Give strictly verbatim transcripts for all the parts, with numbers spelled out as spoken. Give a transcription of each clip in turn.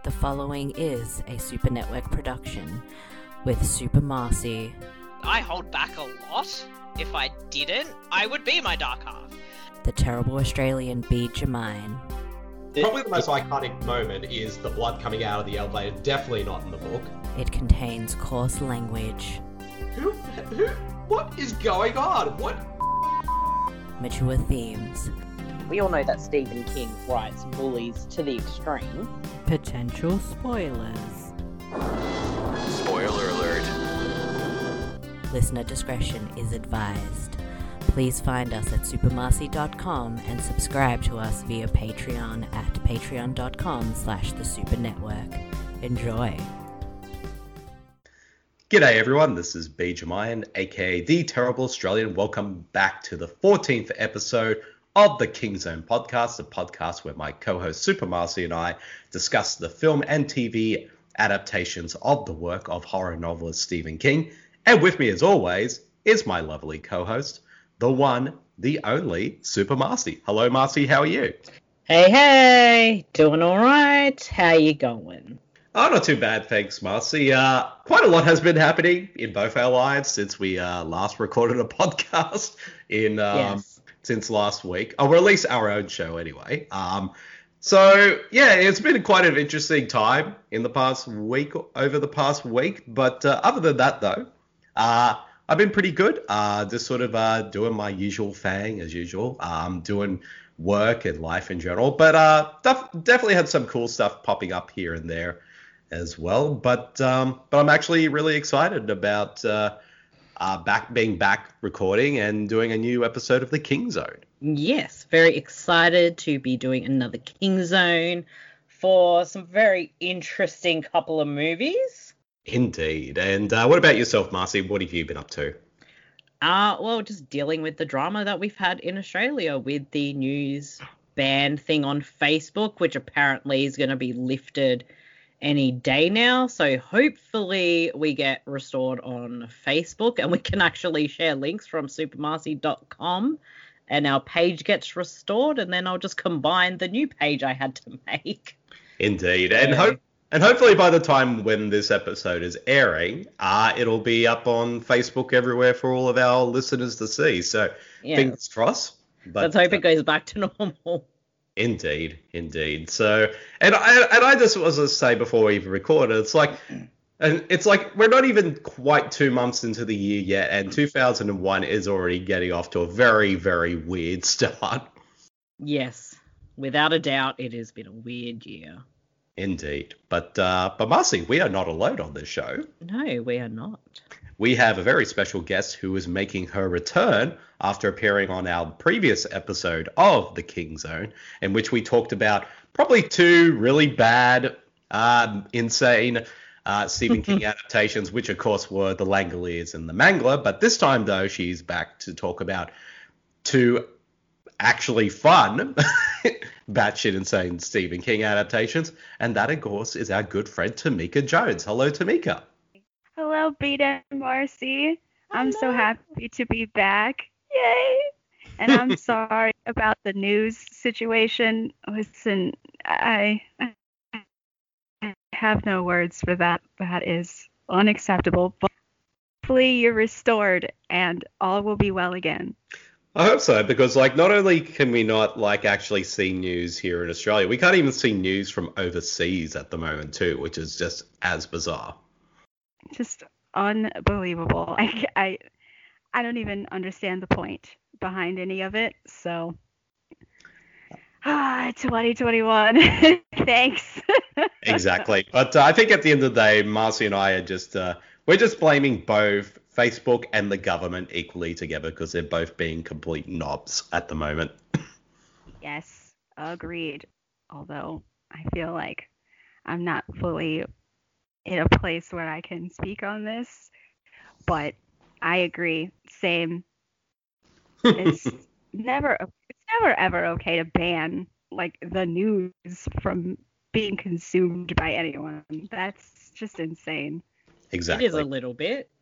The following is a Super Network production with Super Marcy. I hold back a lot. If I didn't, I would be my dark half. The terrible Australian B. Jermaine. Probably the most iconic moment is the blood coming out of the elevator. Definitely not in the book. It contains coarse language. Who? Who? What is going on? What? Mature themes. We all know that Stephen King writes bullies to the extreme. Potential spoilers. Spoiler alert. Listener discretion is advised. Please find us at supermarcy dot com and subscribe to us via Patreon at patreon dot com slash the super network. Enjoy. G'day everyone, this is B. Jermaine, aka The Terrible Australian. Welcome back to the fourteenth episode of the King Zone podcast, the podcast where my co-host Super Marcy and I discuss the film and T V adaptations of the work of horror novelist Stephen King. And with me as always is my lovely co-host, the one, the only, Super Marcy. Hello Marcy, how are you? Hey, hey, doing all right. How you going? Oh, not too bad, thanks, Marcy. Uh, quite a lot has been happening in both our lives since we uh, last recorded a podcast in um, Yes. since last week. I'll release our own show anyway. Um, so, yeah, it's been quite an interesting time in the past week, over the past week. But uh, other than that, though, uh, I've been pretty good. Uh, just sort of uh, doing my usual thing as usual, um, doing work and life in general. But uh, def- definitely had some cool stuff popping up here and there as well. But um, but I'm actually really excited about uh, uh, back being back recording and doing a new episode of the King Zone. Yes, very excited to be doing another King Zone for some very interesting couple of movies. Indeed. And uh, what about yourself, Marcy? What have you been up to? Uh, well, just dealing with the drama that we've had in Australia with the news ban thing on Facebook, which apparently is going to be lifted any day now. So hopefully we get restored on Facebook and we can actually share links from supermarcy dot com and our page gets restored, and then I'll just combine the new page I had to make. Indeed. And Yeah. hope and hopefully by the time when this episode is airing, uh, it'll be up on Facebook everywhere for all of our listeners to see. So Yeah. fingers crossed. But Let's hope uh, it goes back to normal. Indeed, indeed. So, and I and I just was to say before we even recorded, it's like, and it's like we're not even quite two months into the year yet, and two thousand one is already getting off to a very, very weird start. Yes, without a doubt, it has been a weird year. Indeed, but uh, but Marcy, we are not alone on this show. No, we are not. We have a very special guest who is making her return after appearing on our previous episode of The King Zone, in which we talked about probably two really bad, um, insane uh, Stephen King adaptations, which of course were The Langoliers and The Mangler. But this time, though, she's back to talk about two actually fun, batshit insane Stephen King adaptations. And that, of course, is our good friend Tamika Jones. Hello, Tamika. Hello, Beta and Marcy. I'm so happy to be back. Yay! And I'm sorry about the news situation. Listen, I, I have no words for that. That is unacceptable. But hopefully you're restored and all will be well again. I hope so, because like not only can we not like actually see news here in Australia, we can't even see news from overseas at the moment too, which is just as bizarre. Just unbelievable. I, I, I don't even understand the point behind any of it. So, ah, twenty twenty-one. Thanks. Exactly. But uh, I think at the end of the day, Marcy and I are just, uh, we're just blaming both Facebook and the government equally together because they're both being complete knobs at the moment. Yes, agreed. Although I feel like I'm not fully in a place where I can speak on this, but I agree. Same. It's never, it's never ever okay to ban like the news from being consumed by anyone. That's just insane. Exactly. It is a little bit.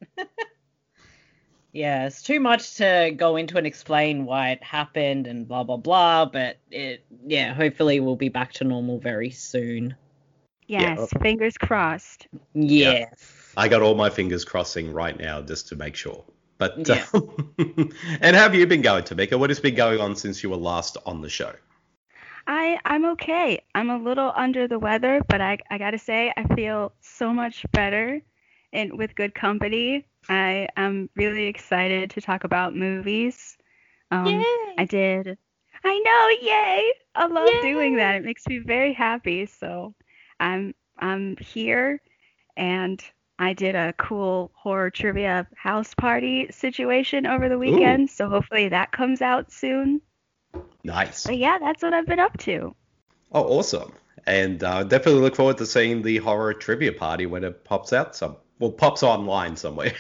Yeah, it's too much to go into and explain why it happened and blah, blah, blah. But it, yeah, hopefully we'll be back to normal very soon. Yes, Yeah. fingers crossed. Yes. I got all my fingers crossing right now just to make sure. But Yeah. um, and how have you been going, Tamika? What has been going on since you were last on the show? I I'm okay. I'm a little under the weather, but I I gotta say I feel so much better and with good company. I am really excited to talk about movies. Um, Yay! I did. I know, yay! I love Yay! doing that. It makes me very happy. So I'm I'm here, and I did a cool horror trivia house party situation over the weekend. So hopefully that comes out soon. Nice. But yeah, that's what I've been up to. Oh, awesome. And uh, definitely look forward to seeing the horror trivia party when it pops out some, well, pops online somewhere.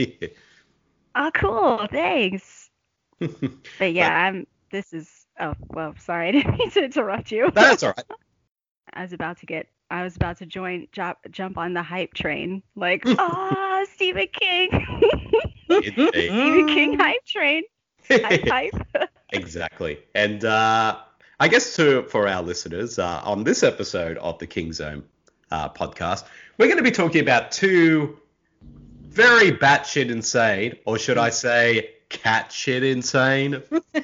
Oh, cool. Thanks. But yeah, I'm. This is. Oh, well, sorry, I didn't mean to interrupt you. That's all right. I was about to get. I was about to join, jump, jump on the hype train. Like, ah, Stephen King. Indeed. Stephen King hype train. Hype, hype. Exactly. And uh, I guess to for our listeners, uh, on this episode of the King Zone uh, podcast, we're going to be talking about two very batshit insane, or should I say cat shit insane,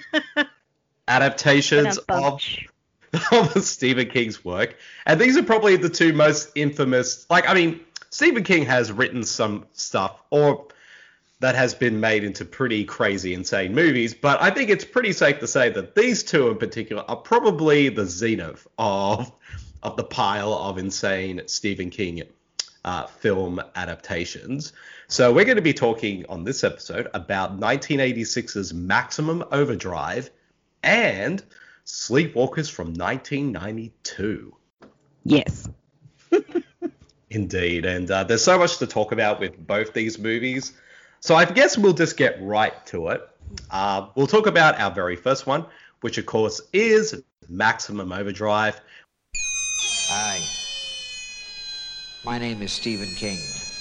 adaptations What a of, bunch. of Stephen King's work. And these are probably the two most infamous, like, I mean, Stephen King has written some stuff, or that has been made into pretty crazy, insane movies. But I think it's pretty safe to say that these two in particular are probably the zenith of of the pile of insane Stephen King uh, film adaptations. So we're going to be talking on this episode about nineteen eighty-six's Maximum Overdrive and Sleepwalkers from nineteen ninety-two. Yes. Indeed. And uh, there's so much to talk about with both these movies. So I guess we'll just get right to it. Uh, we'll talk about our very first one, which of course is Maximum Overdrive. Hi. My name is Stephen King.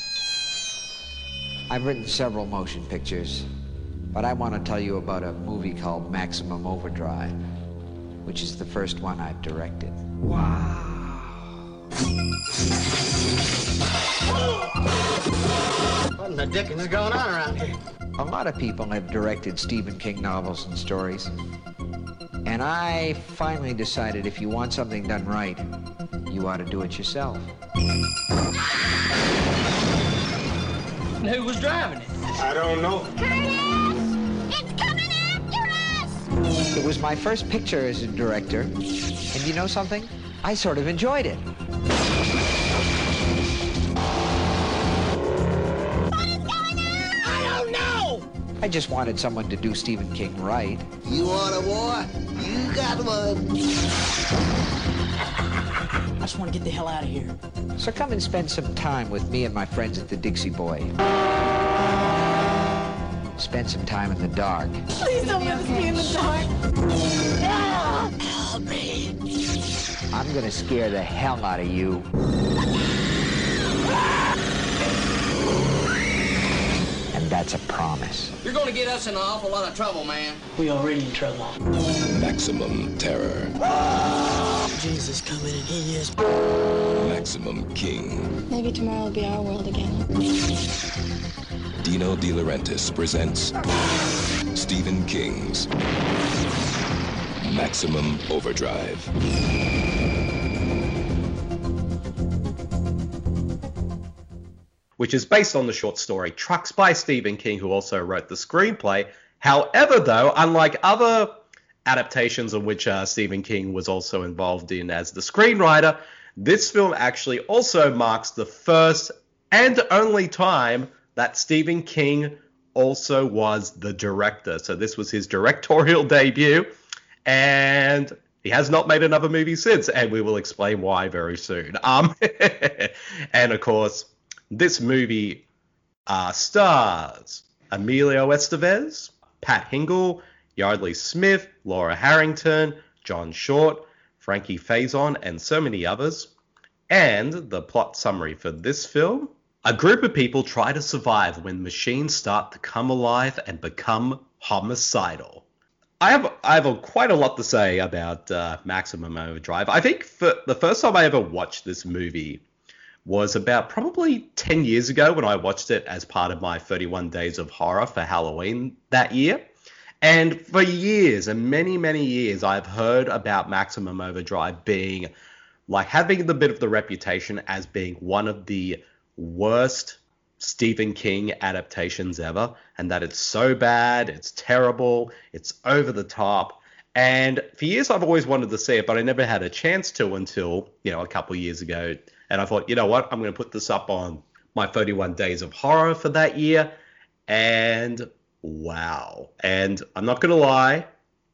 I've written several motion pictures, but I want to tell you about a movie called Maximum Overdrive, which is the first one I've directed. Wow. What in the dickens is going on around here? A lot of people have directed Stephen King novels and stories. And I finally decided if you want something done right, you ought to do it yourself. And who was driving it? I don't know. Curtis! It's coming after us! It was my first picture as a director, and you know something? I sort of enjoyed it. What is going on? I don't know! I just wanted someone to do Stephen King right. You want a war? You got one. I just want to get the hell out of here. So come and spend some time with me and my friends at the Dixie Boy. Spend some time in the dark. Please don't let us be in the dark. Help me. I'm gonna scare the hell out of you. And that's a promise. You're going to get us in an awful lot of trouble, man. We already in trouble. Maximum Terror. Jesus coming and he is. Maximum King. Maybe tomorrow will be our world again. Dino De Laurentiis presents Stephen King's Maximum Overdrive. Which is based on the short story Trucks by Stephen King, who also wrote the screenplay. However, though, unlike other adaptations in which uh, Stephen King was also involved in as the screenwriter, this film actually also marks the first and only time that Stephen King also was the director. So this was his directorial debut, and he has not made another movie since, and we will explain why very soon. Um, and of course, this movie uh, stars Emilio Estevez, Pat Hingle, Yardley Smith, Laura Harrington, John Short, Frankie Faison, and so many others. And the plot summary for this film: a group of people try to survive when machines start to come alive and become homicidal. I have I have a, quite a lot to say about uh, Maximum Overdrive. I think for the first time I ever watched this movie was about probably ten years ago when I watched it as part of my thirty-one Days of Horror for Halloween that year. And for years and many, many years, I've heard about Maximum Overdrive being like having the bit of the reputation as being one of the worst Stephen King adaptations ever, and that it's so bad, it's terrible, it's over the top. And for years I've always wanted to see it, but I never had a chance to until, you know, a couple of years ago. And I thought, you know what, I'm going to put this up on my thirty-one Days of Horror for that year. And wow. And I'm not going to lie,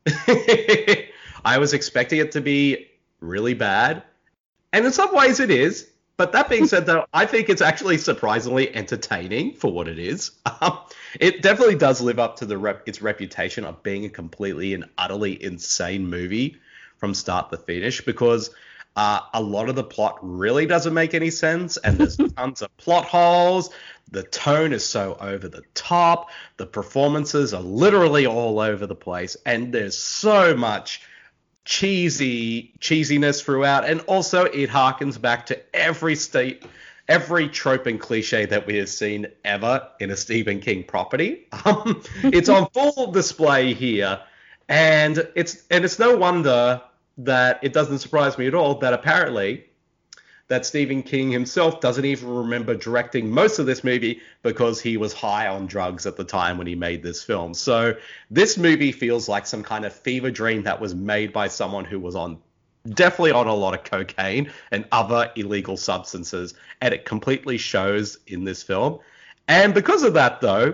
I was expecting it to be really bad. And in some ways it is. But that being said, though, I think it's actually surprisingly entertaining for what it is. Um, it definitely does live up to the rep- its reputation of being a completely and utterly insane movie from start to finish, because uh, a lot of the plot really doesn't make any sense, and there's tons of plot holes. The tone is so over the top. The performances are literally all over the place, and there's so much cheesy cheesiness throughout, and also it harkens back to every state every trope and cliche that we have seen ever in a Stephen King property. Um, it's on full display here, and it's and it's no wonder that it doesn't surprise me at all that apparently that Stephen King himself doesn't even remember directing most of this movie because he was high on drugs at the time when he made this film. So this movie feels like some kind of fever dream that was made by someone who was on definitely on a lot of cocaine and other illegal substances, and it completely shows in this film. And because of that, though,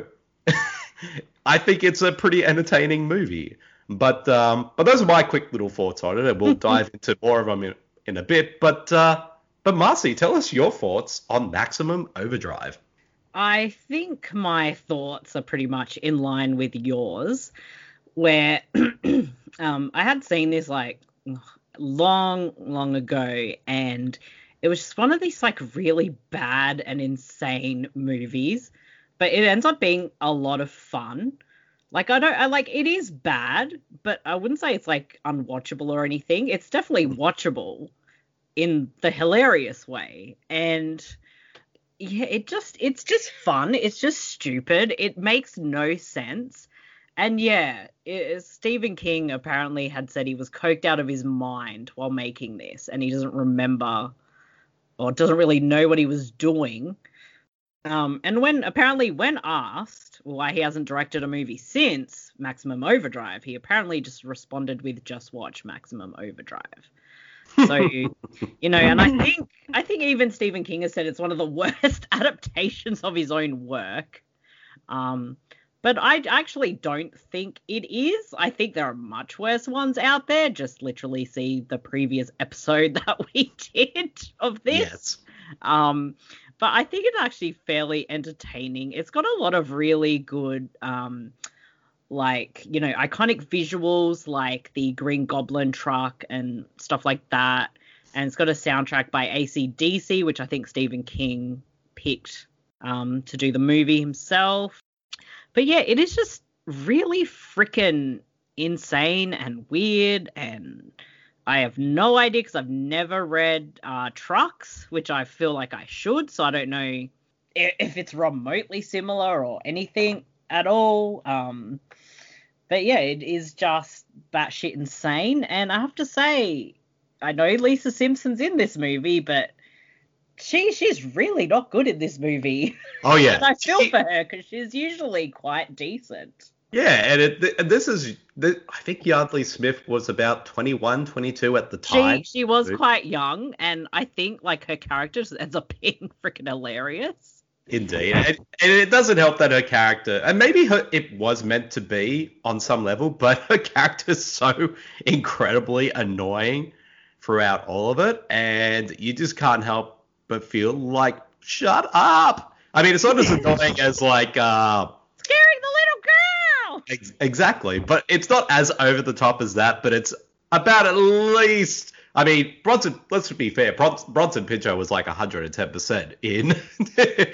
I think it's a pretty entertaining movie. But um, but those are my quick little thoughts on it, and we'll dive into more of them in, in a bit. But uh, But Marcy, tell us your thoughts on Maximum Overdrive. I think my thoughts are pretty much in line with yours, where um, I had seen this like long, long ago, and it was just one of these like really bad and insane movies, but it ends up being a lot of fun. Like, I don't, I like, it is bad, but I wouldn't say it's like unwatchable or anything. It's definitely watchable in the hilarious way. And yeah, it just, it's just fun. It's just stupid. It makes no sense. And yeah, it, Stephen King apparently had said he was coked out of his mind while making this, and he doesn't remember or doesn't really know what he was doing. Um, and when apparently when asked why he hasn't directed a movie since Maximum Overdrive, he apparently just responded with "Just watch Maximum Overdrive." So, you know, and I think I think even Stephen King has said it's one of the worst adaptations of his own work. Um, but I actually don't think it is. I think there are much worse ones out there. Just literally see the previous episode that we did of this. Yes. Um, but I think it's actually fairly entertaining. It's got a lot of really good, um, like, you know, iconic visuals like the Green Goblin truck and stuff like that. And it's got a soundtrack by A C D C, which I think Stephen King picked um, to do the movie himself. But yeah, it is just really freaking insane and weird, and I have no idea because I've never read uh, Trucks, which I feel like I should, so I don't know if it's remotely similar or anything at all. Um, but yeah, it is just batshit insane, and I have to say, I know Lisa Simpson's in this movie, but she she's really not good in this movie. Oh yeah, and I feel she, for her because she's usually quite decent. Yeah, and it, this is, I think Yardley Smith was about twenty-one, twenty-two at the time. She she was quite young, and I think like her character just ends up being freaking hilarious. Indeed, and, and it doesn't help that her character, and maybe her, it was meant to be on some level, but her character's so incredibly annoying throughout all of it, and you just can't help but feel like, shut up. I mean, it's not as annoying as like uh, scaring the little girl. Ex- exactly, but it's not as over the top as that. But it's about at least. I mean, Bronson. Let's be fair. Bronson, Bronson Pinchot was like one hundred ten percent in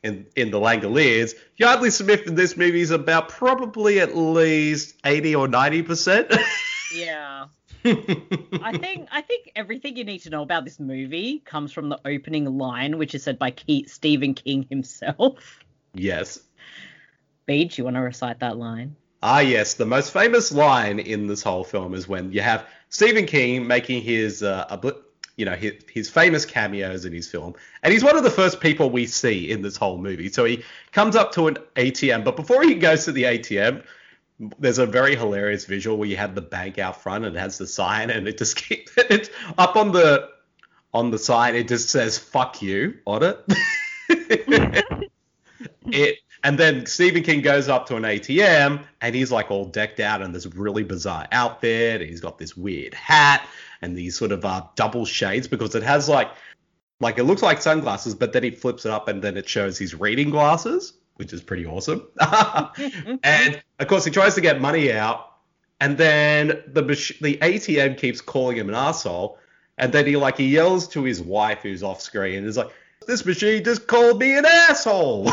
in in the Langoliers, Yardley Smith in this movie is about probably at least eighty or ninety percent. Yeah. I think I think everything you need to know about this movie comes from the opening line, which is said by Keith, Stephen King himself. Yes. Beach, you want to recite that line? Ah, yes. The most famous line in this whole film is when you have Stephen King making his, uh, abli- you know, his, his famous cameos in his film, and he's one of the first people we see in this whole movie. So he comes up to an A T M, but before he goes to the A T M, there's a very hilarious visual where you have the bank out front and it has the sign, and it just keeps it up on the on the sign. It just says "fuck you" on it. it and then Stephen King goes up to an A T M and he's like all decked out in this really bizarre outfit. And he's got this weird hat and these sort of uh, double shades because it has like like it looks like sunglasses, but then he flips it up and then it shows his reading glasses, which is pretty awesome. And of course, he tries to get money out, and then the the A T M keeps calling him an asshole, and then he like he yells to his wife who's off screen, and is like, "This machine just called me an asshole."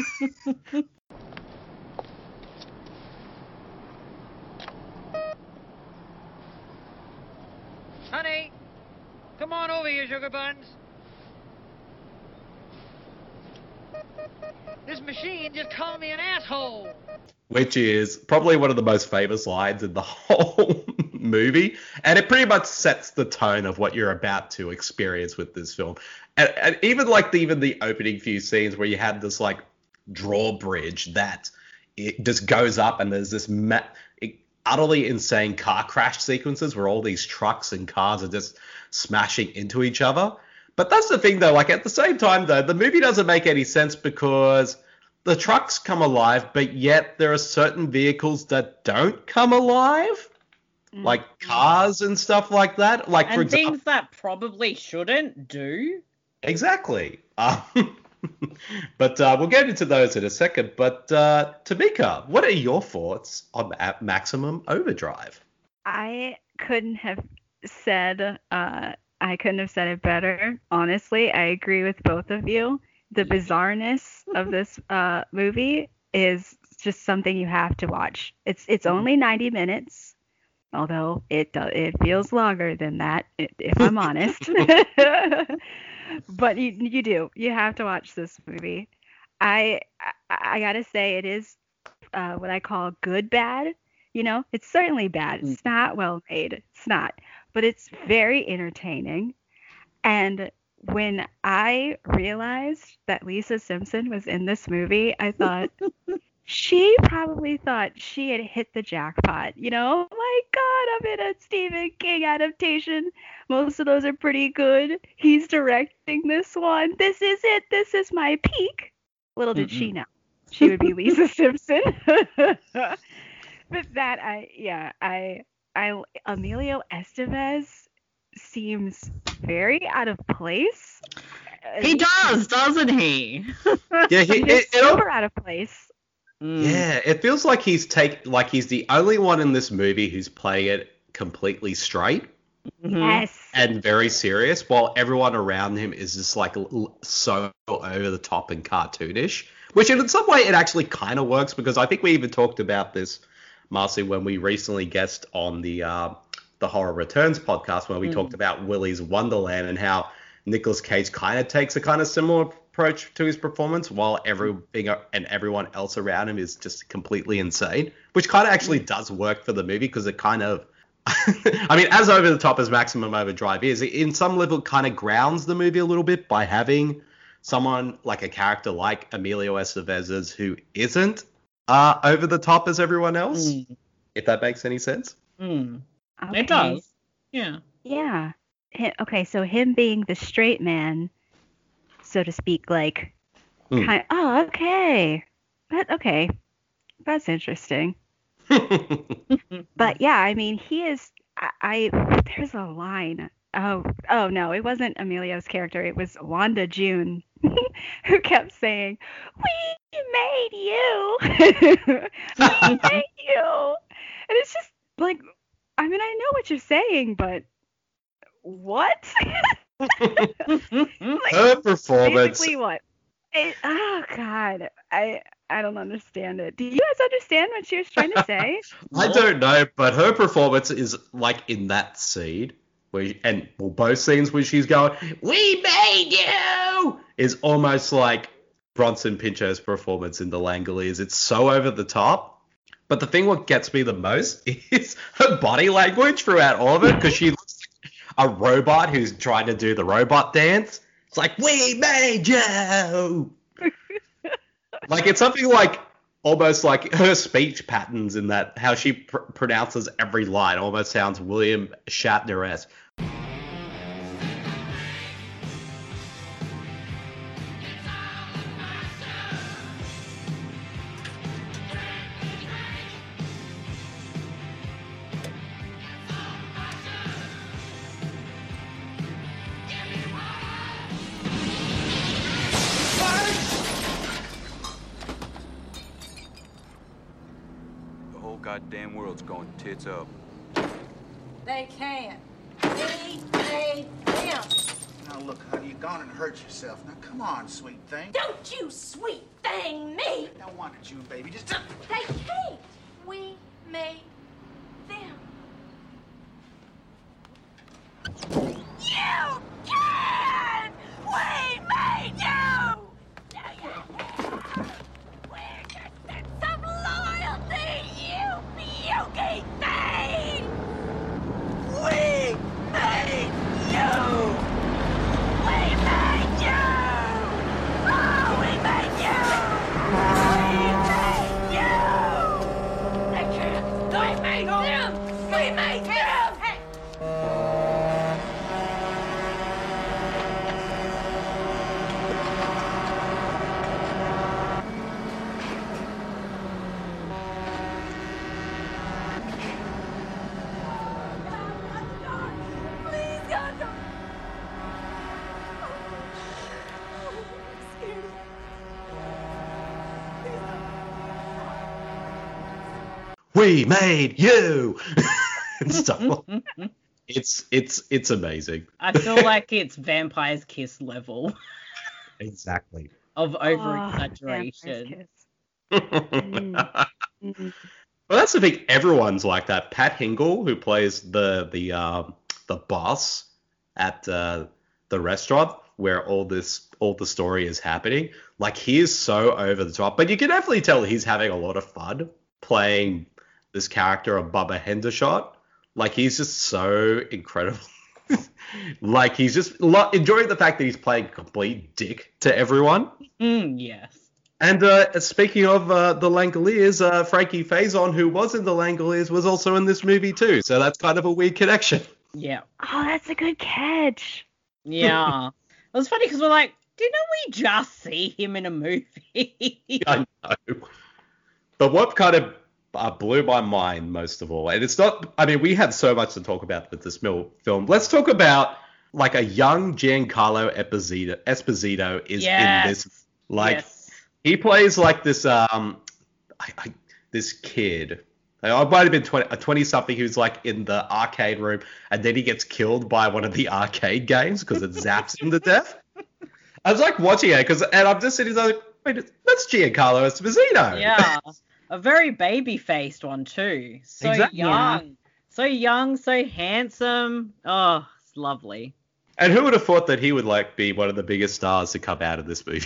Honey, come on over here, sugar buns. This machine just called me an asshole. Which is probably one of the most famous lines in the whole movie. And it pretty much sets the tone of what you're about to experience with this film. And, and even like the, even the opening few scenes where you have this like drawbridge that it just goes up and there's this ma- utterly insane car crash sequences where all these trucks and cars are just smashing into each other. But that's the thing, though. Like, at the same time, though, the movie doesn't make any sense because the trucks come alive, but yet there are certain vehicles that don't come alive, mm-hmm. like cars and stuff like that. Like, and for things example, that probably shouldn't do. Exactly. Um, but uh, we'll get into those in a second. But uh, Tamika, what are your thoughts on Maximum Overdrive? I couldn't have said... Uh... I couldn't have said it better. Honestly, I agree with both of you. The bizarreness of this uh, movie is just something you have to watch. It's it's only ninety minutes, although it uh, it feels longer than that, if I'm honest. But you you do. You have to watch this movie. I I, I gotta say it is uh, what I call good bad. You know, it's certainly bad. It's not well made. It's not. But it's very entertaining. And when I realized that Lisa Simpson was in this movie, I thought she probably thought she had hit the jackpot. You know, oh my God, I'm in a Stephen King adaptation. Most of those are pretty good. He's directing this one. This is it. This is my peak. Little did Mm-mm. she know she would be Lisa Simpson. But that, I, yeah, I... I, Emilio Estevez seems very out of place. He does, doesn't he? Yeah, he, he's it, super it, out of place. Yeah, it feels like he's take like he's the only one in this movie who's playing it completely straight. Mm-hmm. Yes. And very serious, while everyone around him is just like so over the top and cartoonish. Which in some way it actually kind of works because I think we even talked about this, Marcy, when we recently guest on the uh, the Horror Returns podcast, when we mm. talked about Willy's Wonderland and how Nicolas Cage kind of takes a kind of similar approach to his performance, while everything and everyone else around him is just completely insane, which kind of actually does work for the movie because it kind of, I mean, as over the top as Maximum Overdrive is, it in some level kind of grounds the movie a little bit by having someone like a character like Emilio Estevez's who isn't Uh, over the top as everyone else, mm. if that makes any sense. Mm. Okay. It does. Yeah. Yeah. Okay, so him being the straight man, so to speak, like, mm. kind of, oh, okay. That, okay. That's interesting. But yeah, I mean, he is, I, I, there's a line. Oh, oh no, it wasn't Emilio's character. It was Wanda June who kept saying, "We made you, we made you," and it's just like, I mean, I know what you're saying, but what? Like, her performance. Basically, what? It, oh God, I I don't understand it. Do you guys understand what she was trying to say? I don't know, but her performance is like in that scene where, and well, both scenes where she's going, "We made you," is almost like Bronson Pinchot's performance in The Langoliers. It's so over the top. But the thing what gets me the most is her body language throughout all of it, because she looks like a robot who's trying to do the robot dance. It's like, "We made you." Like, it's something like, almost like her speech patterns in that, how she pr- pronounces every line almost sounds William Shatner-esque. Goddamn world's going tits up. They can't. We made them. Now look, honey, you're gone and hurt yourself. Now come on, sweet thing. Don't you sweet thing me. Now why don't you, baby, just... They can't. We made them. You can! We made you! We're just some loyalty, you beauty thing! We made you! We made you! Oh, we made you! We made you! They can't! We made them! We made them! We made you and stuff. It's it's it's amazing. I feel like it's Vampire's Kiss level Exactly. of over exaggeration. Mm. Mm. Well, that's the thing. Everyone's like that. Pat Hingle, who plays the the um, the boss at uh, the restaurant where all this all the story is happening, like he is so over the top. But you can definitely tell he's having a lot of fun playing this character of Bubba Hendershot. Like, he's just so incredible. Like, he's just lo- enjoying the fact that he's playing complete dick to everyone. Mm, yes. And uh, speaking of uh, the Langoliers, uh, Frankie Faison, who was in the Langoliers, was also in this movie too. So that's kind of a weird connection. Yeah. Oh, that's a good catch. Yeah. It was funny because we're like, didn't we just see him in a movie? I know. But what kind of uh, blew my mind most of all, and it's not, I mean, we have so much to talk about with this mil- film. Let's talk about, like, a young Giancarlo Esposito, Esposito is yes. in this. Like, yes. he plays, like, this, um, I, I, this kid. I might have been twenty, a twenty-something who's, like, in the arcade room, and then he gets killed by one of the arcade games because it zaps him to death. I was, like, watching it, cause, and I'm just sitting there like, wait, that's Giancarlo Esposito. Yeah. A very baby-faced one, too. So Exactly. young. Yeah. So young, so handsome. Oh, it's lovely. And who would have thought that he would, like, be one of the biggest stars to come out of this movie?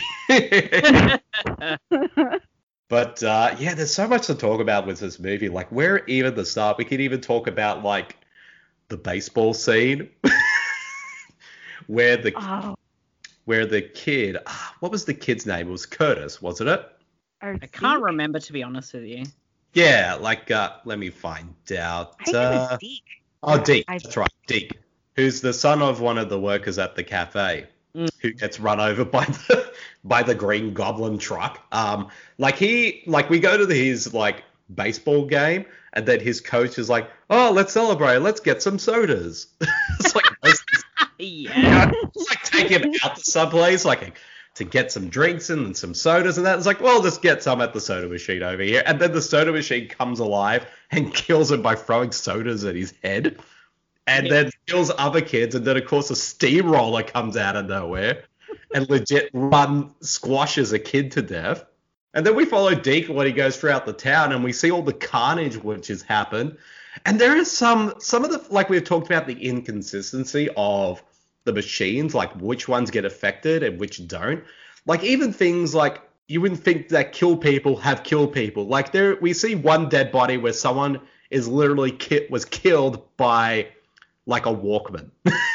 But, uh, yeah, there's so much to talk about with this movie. Like, where even the start? We could even talk about, like, the baseball scene. where the Oh. where the kid... ah, what was the kid's name? It was Curtis, wasn't it? Or I can't Zeke? remember, to be honest with you. Yeah, like, uh, let me find out. I think it Uh, was Zeke. Oh, Deke. I- That's right, Deke. Who's the son of one of the workers at the cafe, Mm. who gets run over by the by the Green Goblin truck. Um, like he, like we go to the, his like baseball game, and then his coach is like, "Oh, let's celebrate. Let's get some sodas." It's like, let's, Yeah. it's like take him out to some place, like to get some drinks and some sodas and that. It's like, well, just get some at the soda machine over here. And then the soda machine comes alive and kills him by throwing sodas at his head. And Yeah. then kills other kids. And then, of course, a steamroller comes out of nowhere. and legit run squashes a kid to death. And then we follow Deke when he goes throughout the town, and we see all the carnage which has happened. And there is some some of the, like we've talked about, the inconsistency of the machines, like which ones get affected and which don't. Like even things like you wouldn't think that kill people have killed people. Like there, we see one dead body where someone is literally ki- was killed by like a Walkman.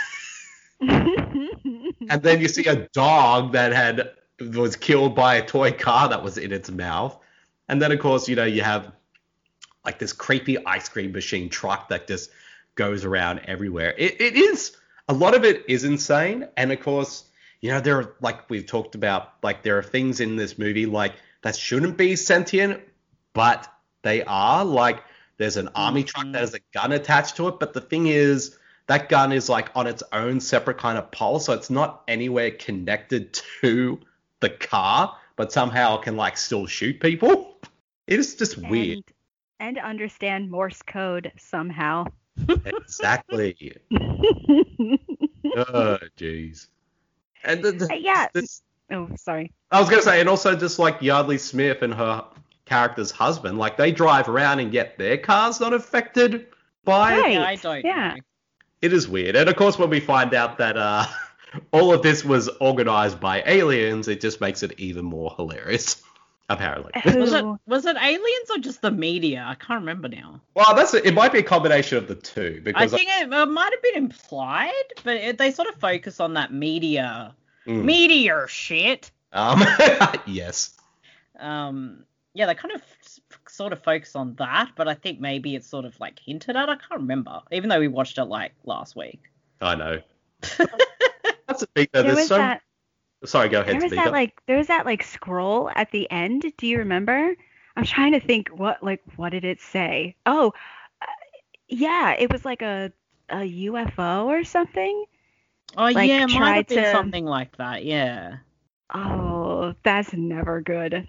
And then you see a dog that had was killed by a toy car that was in its mouth. And then of course, you know, you have like this creepy ice cream machine truck that just goes around everywhere. It, it is, a lot of it is insane. And of course, you know, there are, like we've talked about, like there are things in this movie like that shouldn't be sentient, but they are. Like there's an army truck that has a gun attached to it. But the thing is, that gun is like on its own separate kind of pole. So it's not anywhere connected to the car, but somehow can like still shoot people. It is just weird. And, and understand Morse code somehow. Exactly. Oh, jeez. And the, the, uh, yeah. This, oh, sorry. I was gonna say, and also just like Yardley Smith and her character's husband, like they drive around and yet their car's not affected by right. it. Yeah, I don't yeah. know. It is weird. And of course, when we find out that uh, all of this was organized by aliens, it just makes it even more hilarious. Apparently. Was it was it aliens or just the media? I can't remember now. Well, that's a, it. Might be a combination of the two. Because I think it, it might have been implied, but it, they sort of focus on that media, Mm. meteor shit. Um, yes. Um, yeah, they kind of s- sort of focus on that, but I think maybe it's sort of like hinted at. I can't remember, even though we watched it like last week. I know. That's the thing though. There There's was so. that, Sorry, go ahead. there was Tamika. that like there was that like scroll at the end. Do you remember? I'm trying to think what like what did it say? Oh, uh, yeah, it was like a a U F O or something. Oh Like, yeah, it might tried have been to- something like that. Yeah. Oh, that's never good.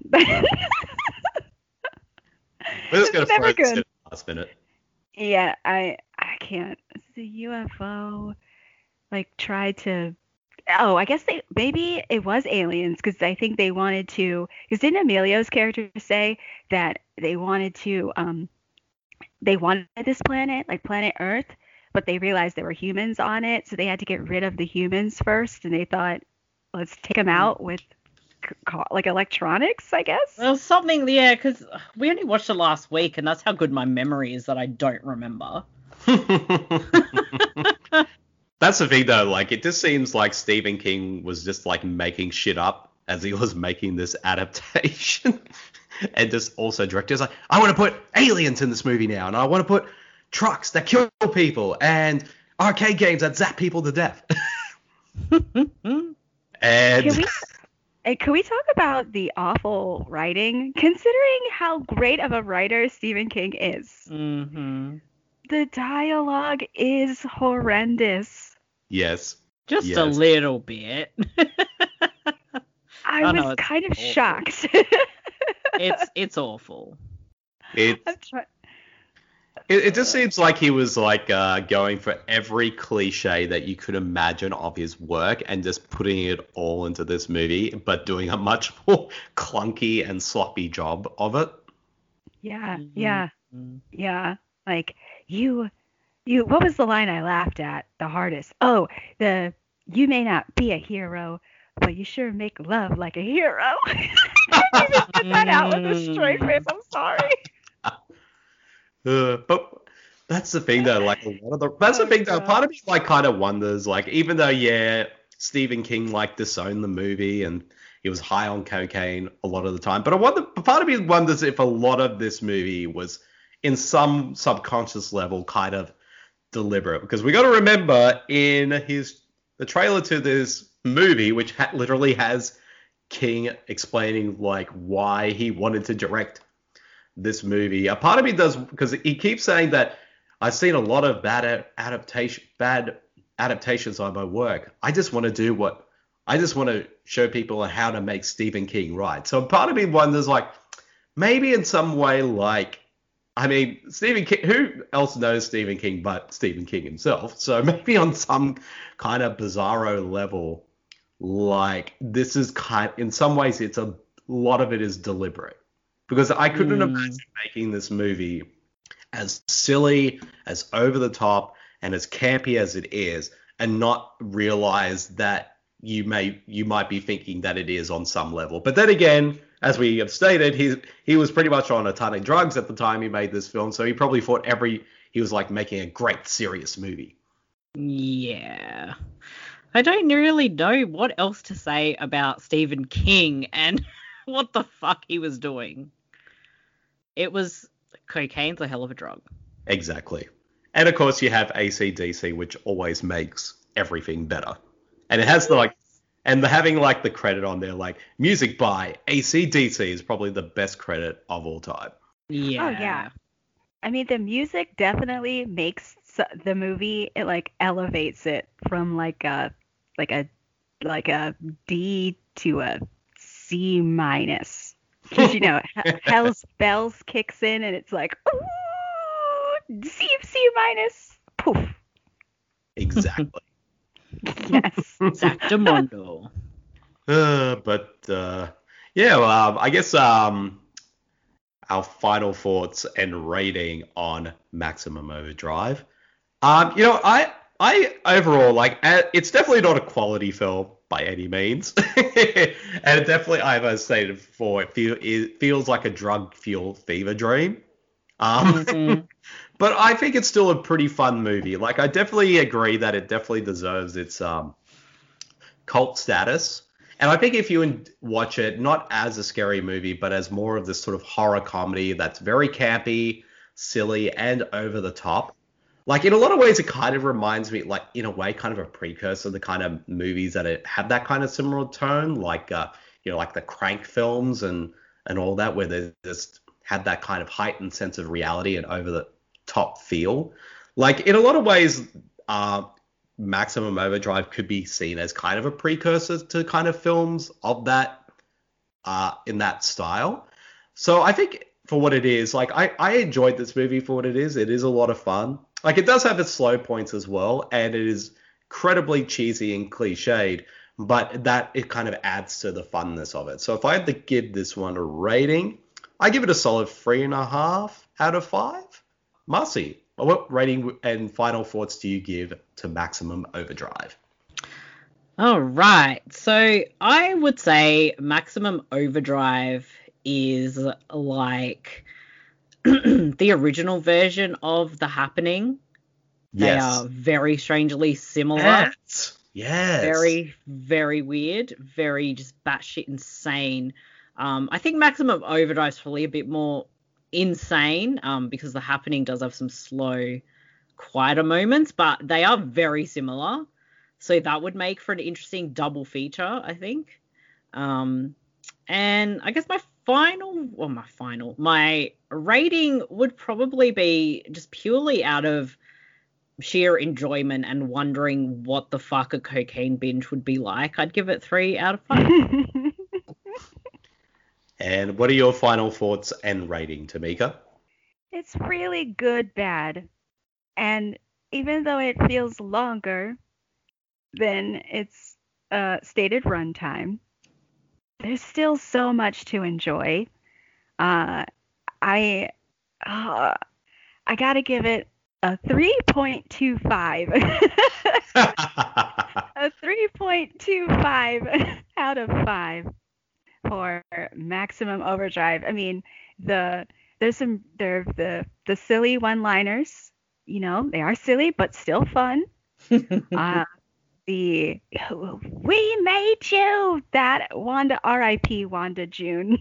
We're just gonna it's never throw this in good. the last minute. Yeah, I I can't. It's a U F O. Like tried to. Oh, I guess they maybe it was aliens because I think they wanted to. Because didn't Emilio's character say that they wanted to um they wanted this planet like planet Earth, but they realized there were humans on it, so they had to get rid of the humans first, and they thought, let's take them out with c- ca- like electronics, I guess. Well, something, yeah, because we only watched it last week, and that's how good my memory is that I don't remember. That's the thing though, like it just seems like Stephen King was just like making shit up as he was making this adaptation. And just also directors like, I want to put aliens in this movie now, and I want to put trucks that kill people and arcade games that zap people to death. And Can we, uh, can we talk about the awful writing, considering how great of a writer Stephen King is? Mm-hmm. The dialogue is horrendous. yes. Just yes. a little bit. I Oh, no, was it's kind of awful. shocked. it's it's awful. It, I'm try- it it just seems like he was like uh, going for every cliche that you could imagine of his work and just putting it all into this movie, but doing a much more clunky and sloppy job of it. yeah, Mhm. yeah, Mm. yeah. Like you, you. What was the line I laughed at the hardest? Oh, the you may not be a hero, but you sure make love like a hero. I can't even get that out with a straight face. I'm sorry. Uh, but that's the thing though, like a lot of the that's Oh, the thing though. God. Part of me like kind of wonders, like even though yeah, Stephen King like disowned the movie and he was high on cocaine a lot of the time, but I wonder. Part of me wonders if a lot of this movie was in some subconscious level kind of deliberate, because we got to remember in his the trailer to this movie, which ha- literally has King explaining like why he wanted to direct this movie. A part of me does, because he keeps saying that I've seen a lot of bad a- adaptation, bad adaptations on my work. I just want to do what I just want to show people how to make Stephen King right. So part of me wonders, like, maybe in some way, like, I mean, Stephen King, who else knows Stephen King but Stephen King himself? So maybe on some kind of bizarro level, like this is kind in some ways it's a lot of it is deliberate, because I couldn't Mm. imagine making this movie as silly, as over the top, and as campy as it is, and not realize that you may you might be thinking that it is on some level. But then again, as we have stated, he he was pretty much on a ton of drugs at the time he made this film, so he probably thought every he was like making a great serious movie. Yeah. I don't really know what else to say about Stephen King and what the fuck he was doing. It was cocaine's a hell of a drug. Exactly. And of course you have A C D C, which always makes everything better. And it has the like, and the having like the credit on there, like music by A C D C is probably the best credit of all time. Yeah. Oh yeah. I mean, the music definitely makes s- the movie, it like elevates it from like a like a like a D to a C minus. Because you know, H- Hell's Bells kicks in and it's like ooh, C C minus. Poof. Exactly. Yes. Exactamundo. Uh, but uh, yeah, well, um, I guess um, our final thoughts and rating on Maximum Overdrive. Um, you know, I I overall like uh, it's definitely not a quality film by any means, and it definitely, I've stated before, it, feel, it feels like a drug-fueled fever dream. Um, Mm-hmm. But I think it's still a pretty fun movie. Like, I definitely agree that it definitely deserves its um, cult status. And I think if you in- watch it, not as a scary movie, but as more of this sort of horror comedy that's very campy, silly, and over the top. Like, in a lot of ways, it kind of reminds me, like, in a way, kind of a precursor to the kind of movies that it had that kind of similar tone, like, uh, you know, like the Crank films and, and all that, where they just had that kind of heightened sense of reality and over the top feel. Like, in a lot of ways, uh, Maximum Overdrive could be seen as kind of a precursor to kind of films of that, uh, in that style. So I think for what it is, like, I, I enjoyed this movie for what it is. It is a lot of fun. Like, it does have its slow points as well, and it is incredibly cheesy and cliched, but that it kind of adds to the funness of it. So if I had to give this one a rating, I give it a solid three and a half out of five. Marcy, what rating and final thoughts do you give to Maximum Overdrive? All right. So I would say Maximum Overdrive is like the original version of The Happening. They Yes. are very strangely similar. Yes. Yes. Very, very weird. Very just batshit insane. Um, I think Maximum Overdrive is probably a bit more insane um, because The Happening does have some slow, quieter moments, but they are very similar. So that would make for an interesting double feature, I think. Um, and I guess my final, well, my final, my rating would probably be just purely out of sheer enjoyment and wondering what the fuck a cocaine binge would be like. I'd give it three out of five. And what are your final thoughts and rating, Tamika? It's really good bad. And even though it feels longer than its uh, stated runtime, there's still so much to enjoy. Uh, I uh, I gotta give it a three point two five. A three point two five out of five for Maximum Overdrive. I mean, the there's some there the the silly one-liners. You know, they are silly but still fun. uh, the we made you that Wanda R I P Wanda June.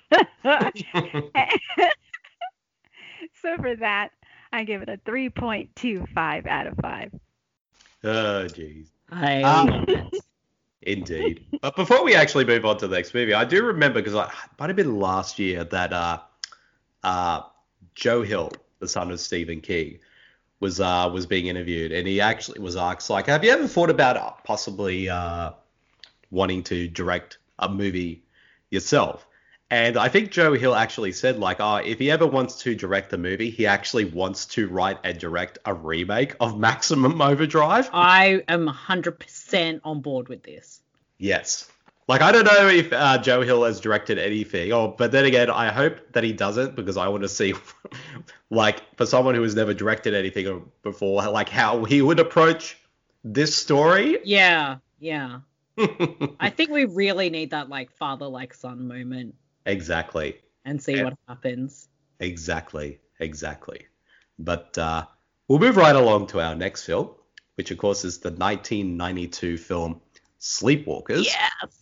So for that, I give it a three point two five out of five. Oh, jeez. I Um, Indeed. But before we actually move on to the next movie, I do remember, because it might have been last year, that uh, uh, Joe Hill, the son of Stephen King, was uh, was being interviewed, and he actually was asked, like, have you ever thought about possibly uh, wanting to direct a movie yourself? And I think Joe Hill actually said, like, oh, if he ever wants to direct a movie, he actually wants to write and direct a remake of Maximum Overdrive. I am one hundred percent on board with this. Yes. Like, I don't know if uh, Joe Hill has directed anything, or, but then again, I hope that he doesn't, because I want to see, like, for someone who has never directed anything before, like, how he would approach this story. Yeah, yeah. I think we really need that, like, father like son moment. Exactly. And see and, what happens. Exactly, exactly. But uh, we'll move right along to our next film, which, of course, is the nineteen ninety-two film Sleepwalkers. Yes!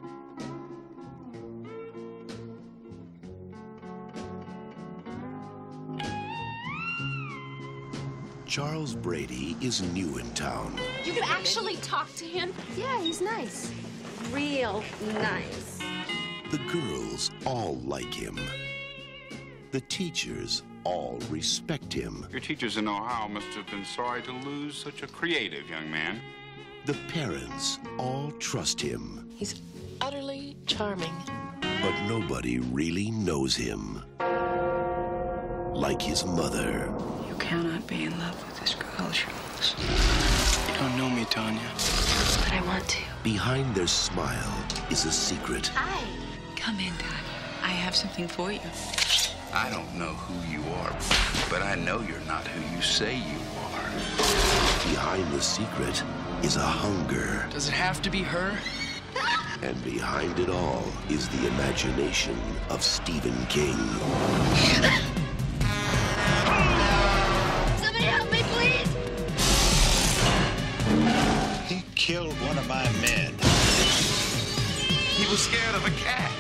Charles Brady is new in town. You can actually talk to him? Yeah, he's nice. Real nice. The girls all like him. The teachers all respect him. Your teachers in Ohio must have been sorry to lose such a creative young man. The parents all trust him. He's utterly charming. But nobody really knows him. Like his mother. You cannot be in love with this girl, Charles. You don't know me, Tanya. But I want to. Behind their smile is a secret. Hi. Come in, Tanya. I have something for you. I don't know who you are, but I know you're not who you say you are. Behind the secret is a hunger. Does it have to be her? And behind it all is the imagination of Stephen King. Somebody help me, please! He killed one of my men. He was scared of a cat.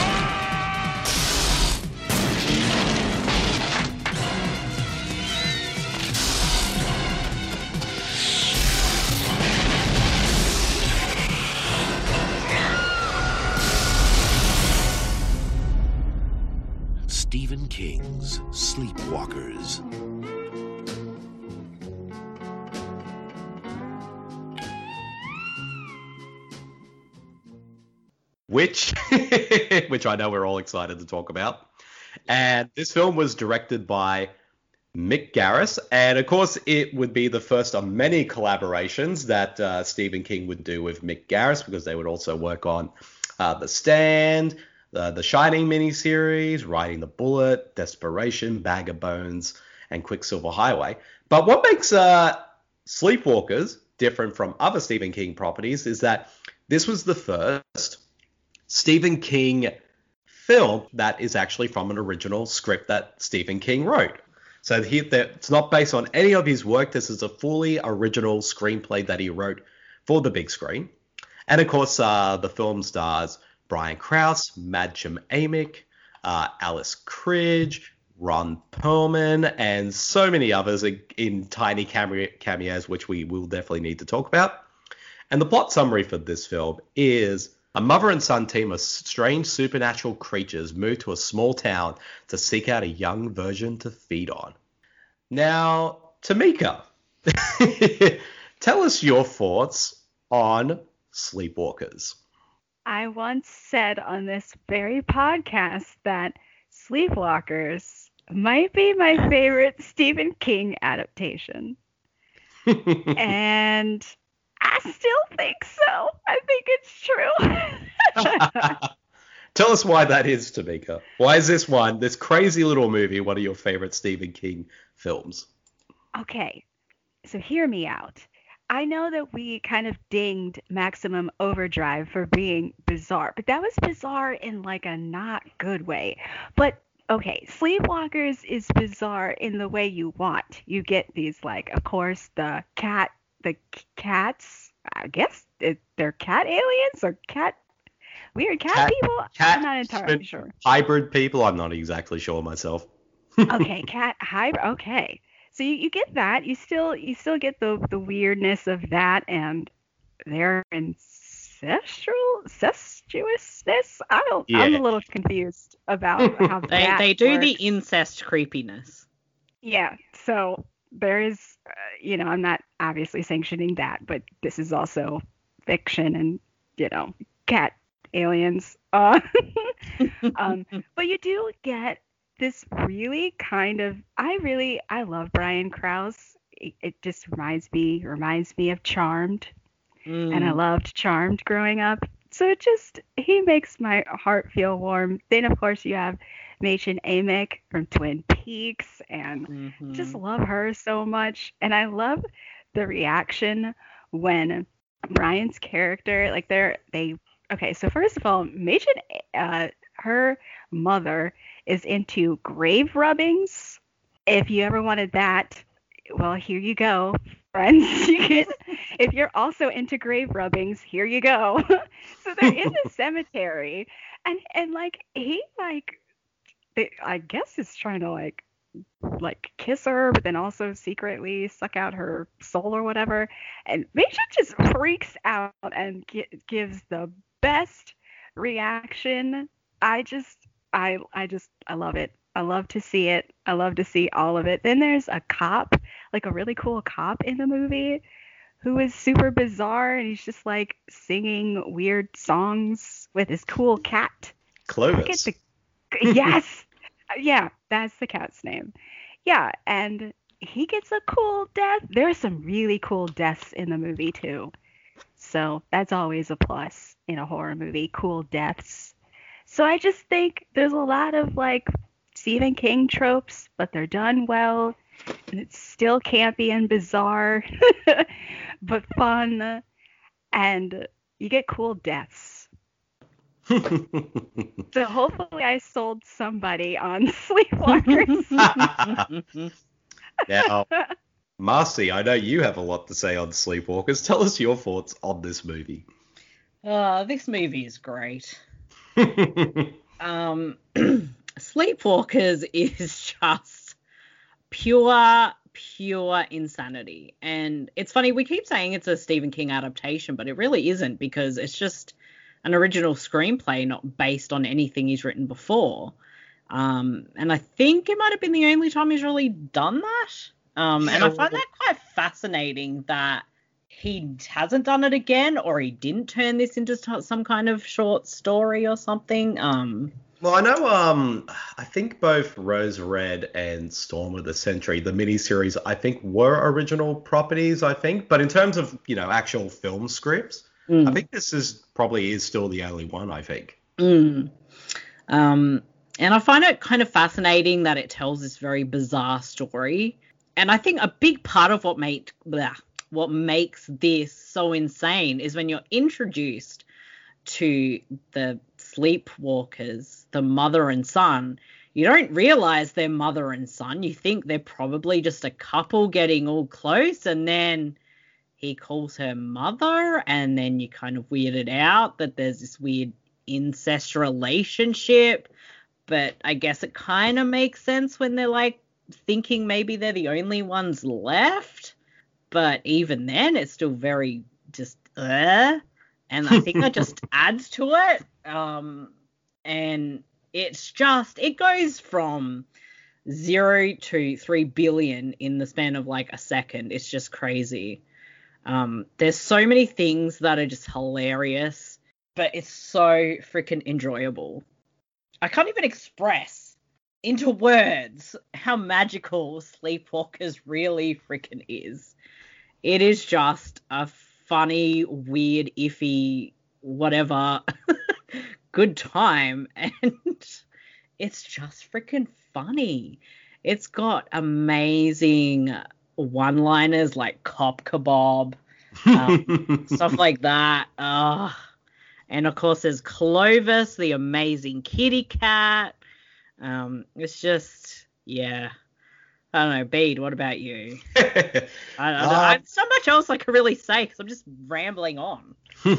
Stephen King's Sleepwalkers. Which, which I know we're all excited to talk about. And this film was directed by Mick Garris. And of course, it would be the first of many collaborations that uh, Stephen King would do with Mick Garris, because they would also work on uh, The Stand, uh, The Shining miniseries, Riding the Bullet, Desperation, Bag of Bones, and Quicksilver Highway. But what makes uh, Sleepwalkers different from other Stephen King properties is that this was the first Stephen King film that is actually from an original script that Stephen King wrote. So he, it's not based on any of his work. This is a fully original screenplay that he wrote for the big screen. And of course, uh, the film stars Brian Krause, Madchem Amick, uh, Alice Cridge, Ron Perlman, and so many others in, in tiny cameos, which we will definitely need to talk about. And the plot summary for this film is: a mother and son team of strange supernatural creatures move to a small town to seek out a young virgin to feed on. Now, Tamika, tell us your thoughts on Sleepwalkers. I once said on this very podcast that Sleepwalkers might be my favorite Stephen King adaptation. And I still think so. I think it's true. Tell us why that is, Tamika. Why is this one, this crazy little movie, one of your favorite Stephen King films? Okay, so hear me out. I know that we kind of dinged Maximum Overdrive for being bizarre, but that was bizarre in like a not good way. But okay, Sleepwalkers is bizarre in the way you want. You get these, like, of course, the cat, the cats, I guess it, they're cat aliens or cat, weird cat, cat people? Cat, I'm not entirely sure. Hybrid people? I'm not exactly sure myself. Okay, cat hybrid, okay. So you, you get that. You still you still get the, the weirdness of that, and their ancestral incestuousness. I don't. Yeah. I'm a little confused about how they that they do works. the incest creepiness. Yeah. So there is, uh, you know, I'm not obviously sanctioning that, but this is also fiction, and you know, cat aliens. Uh, um, but you do get this really kind of, I really, I love Brian Krause. It, it just reminds me, reminds me of Charmed. Mm. and I loved Charmed growing up. So it just, he makes my heart feel warm. Then, of course, you have Machen Amick from Twin Peaks, and mm-hmm. just love her so much. And I love the reaction when Ryan's character, like they're, they, okay, so first of all, Machen, uh, her mother is into grave rubbings. If you ever wanted that, well, here you go, friends. You can, if you're also into grave rubbings, here you go. So they're in the cemetery, and and like he like, it, I guess is trying to like like kiss her, but then also secretly suck out her soul or whatever. And Machen just freaks out and gi- gives the best reaction. I just, I, I just, I love it. I love to see it. I love to see all of it. Then there's a cop, like a really cool cop in the movie, who is super bizarre, and he's just like singing weird songs with his cool cat. Clovis. The, yes. Yeah, that's the cat's name. Yeah, and he gets a cool death. There are some really cool deaths in the movie too. So that's always a plus in a horror movie, cool deaths. So I just think there's a lot of like Stephen King tropes, but they're done well. And it's still campy and bizarre, but fun. And you get cool deaths. So hopefully I sold somebody on Sleepwalkers. Now, Marcy, I know you have a lot to say on Sleepwalkers. Tell us your thoughts on this movie. Uh, this movie is great. um, Sleepwalkers is just pure, pure insanity. And it's funny, we keep saying it's a Stephen King adaptation, but it really isn't, because it's just an original screenplay, not based on anything he's written before. Um, and I think it might have been the only time he's really done that. Um, and I find that quite fascinating that he hasn't done it again, or he didn't turn this into some kind of short story or something. Um, well, I know, um, I think both Rose Red and Storm of the Century, the miniseries, I think were original properties, I think. But in terms of, you know, actual film scripts, mm. I think this is probably is still the only one, I think. Mm. Um, and I find it kind of fascinating that it tells this very bizarre story. And I think a big part of what made blah, what makes this so insane is when you're introduced to the sleepwalkers, the mother and son, you don't realize they're mother and son. You think they're probably just a couple getting all close, and then he calls her mother, and then you kind of weirded out that there's this weird incest relationship. But I guess it kind of makes sense when they're like thinking maybe they're the only ones left. But even then, it's still very just, uh, and I think that just adds to it. Um, and it's just, it goes from zero to three billion in the span of like a second. It's just crazy. Um, there's so many things that are just hilarious, but it's so freaking enjoyable. I can't even express into words how magical Sleepwalkers really freaking is. It is just a funny, weird, iffy, whatever, good time, and it's just freaking funny. It's got amazing one-liners like cop kebab, um, stuff like that. Uh, and of course, there's Clovis, the amazing kitty cat. Um, it's just, yeah. I don't know, Bede, what about you? I don't know. Uh, There's so much else I could really say because I'm just rambling on.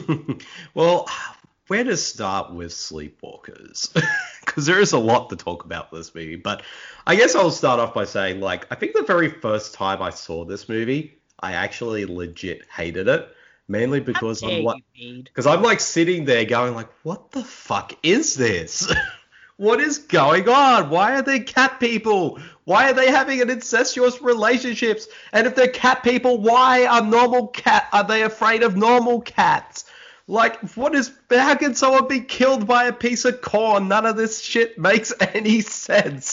Well, where to start with Sleepwalkers? Because there is a lot to talk about with this movie. But I guess I'll start off by saying, like, I think the very first time I saw this movie, I actually legit hated it. Mainly because I'm like, because I'm like sitting there going like, what the fuck is this? What is going on? Why are they cat people? Why are they having an incestuous relationships? And if they're cat people, why are normal cat? Are they afraid of normal cats? Like, what is? How can someone be killed by a piece of corn? None of this shit makes any sense.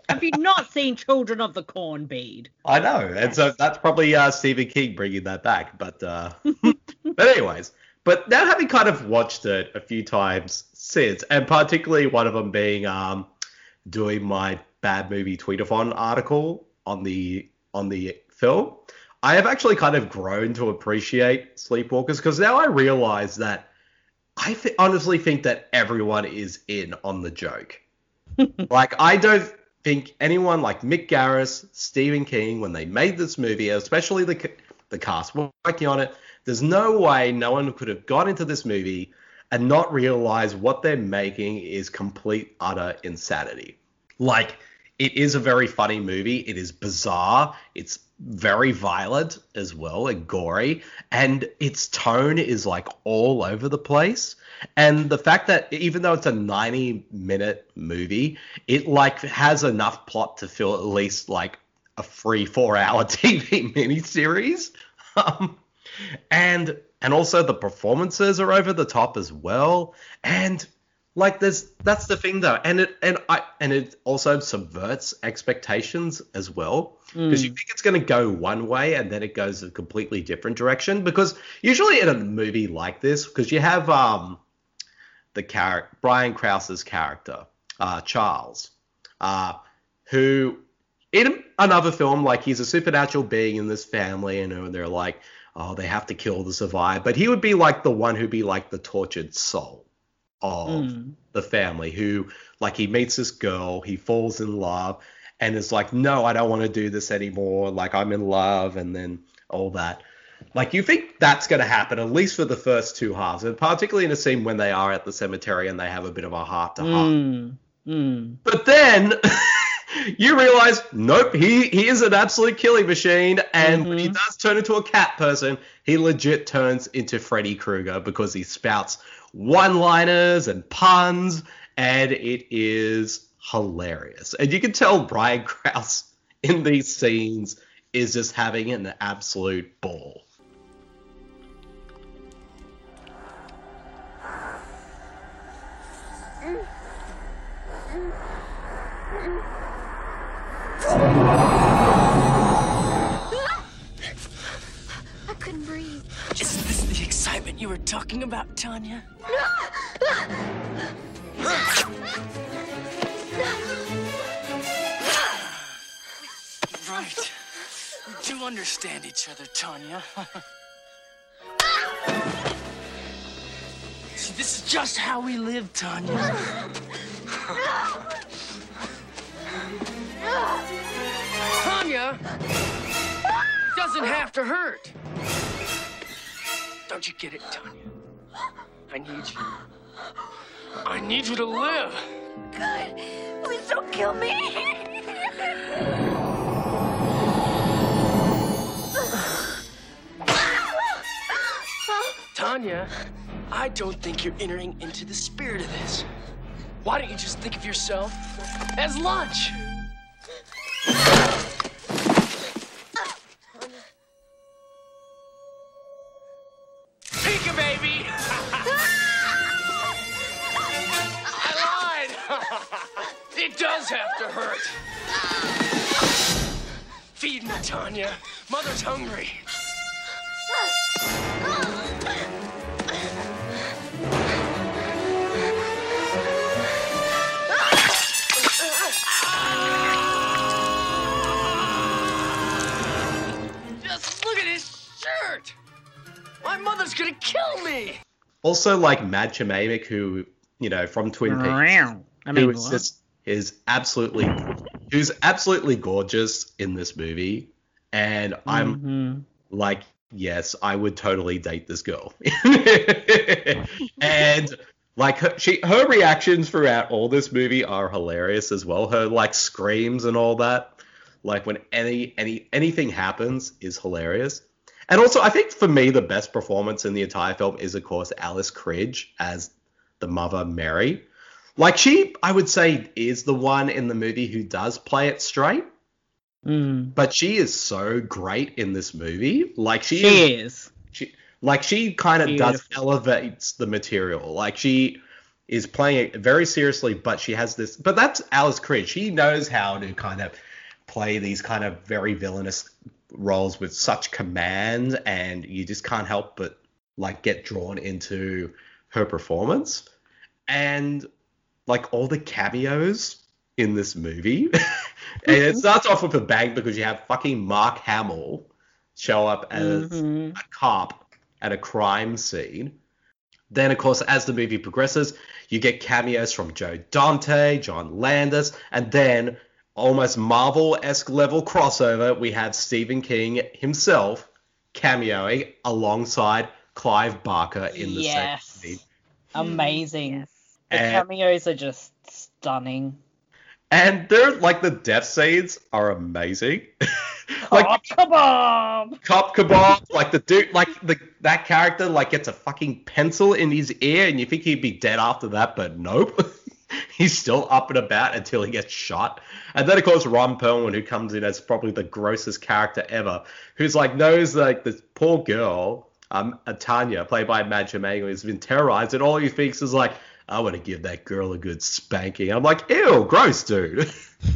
Have you not seen Children of the Corn Bead? I know, and so that's probably uh, Stephen King bringing that back. But uh, but anyways, but now having kind of watched it a few times since, and particularly one of them being um, doing my bad movie tweetathon article on the on the film, I have actually kind of grown to appreciate Sleepwalkers because now I realize that I th- honestly think that everyone is in on the joke. Like, I don't think anyone like Mick Garris, Stephen King, when they made this movie, especially the the cast working on it, there's no way no one could have gone into this movie and not realize what they're making is complete, utter insanity. Like, it is a very funny movie. It is bizarre. It's very violent as well and gory. And its tone is like all over the place. And the fact that even though it's a ninety minute movie, it like has enough plot to fill at least like a free four hour T V miniseries. Um, and, and also the performances are over the top as well. And like there's that's the thing though, and it and I and it also subverts expectations as well, because mm. you think it's going to go one way and then it goes a completely different direction. Because usually in a movie like this, because you have um the character Brian Krause's character uh, Charles, uh, who in another film, like, he's a supernatural being in this family, and, and they're like, oh, they have to kill to survive, but he would be like the one who'd be like the tortured soul of mm. the family, who, like, he meets this girl, he falls in love, and is like, no, I don't want to do this anymore, like, I'm in love, and then all that. Like, you think that's going to happen, at least for the first two halves, and particularly in a scene when they are at the cemetery and they have a bit of a heart-to-heart. Mm. Mm. But then you realize, nope, he, he is an absolute killing machine, and mm-hmm. when he does turn into a cat person, he legit turns into Freddy Krueger, because he spouts one-liners and puns, and it is hilarious. And you can tell Brian Krause in these scenes is just having an absolute ball. I couldn't breathe. Isn't this the excitement you were talking about, Tanya? Right. We do understand each other, Tanya. See, this is just how we live, Tanya. Tanya doesn't have to hurt. Don't you get it, Tanya? I need you. I need you to live. God, please don't kill me. Tanya, I don't think you're entering into the spirit of this. Why don't you just think of yourself as lunch? Pika, baby! I lied! It does have to hurt. Feed me, Tanya. Mother's hungry. Just look at his shirt. My mother's gonna kill me. Also, like, Mad Chemamic, who, you know, from Twin Peaks, I mean, who is just is absolutely, who's absolutely gorgeous in this movie, and I'm mm-hmm. like, yes, I would totally date this girl. And like her, she, her reactions throughout all this movie are hilarious as well. Her like screams and all that, like when any any anything happens, is hilarious. And also, I think for me, the best performance in the entire film is, of course, Alice Cridge as the mother, Mary. Like, she, I would say, is the one in the movie who does play it straight. Mm. But she is so great in this movie. Like, she, she is. is. She, like, she kind of does elevates the material. Like, she is playing it very seriously, but she has this. But that's Alice Krige. She knows how to kind of play these kind of very villainous roles with such command, and you just can't help but like get drawn into her performance. And like all the cameos in this movie, and it starts off with a bang because you have fucking Mark Hamill show up as Mhm. a cop at a crime scene. Then, of course, as the movie progresses, you get cameos from Joe Dante, John Landis, and then almost Marvel-esque level crossover, we have Stephen King himself cameoing alongside Clive Barker in the Yes. same scene. Amazing. The And- cameos are just stunning. And they're like the death scenes are amazing. like Cop Kebab! Cop Kebab, like the dude, like the that character, like gets a fucking pencil in his ear, and you think he'd be dead after that, but nope, he's still up and about until he gets shot. And then of course Ron Perlman, who comes in as probably the grossest character ever, who's like knows like this poor girl, um, Tanya, played by Madge Mango, who's been terrorized, and all he thinks is like, I want to give that girl a good spanking. I'm like, ew, gross, dude.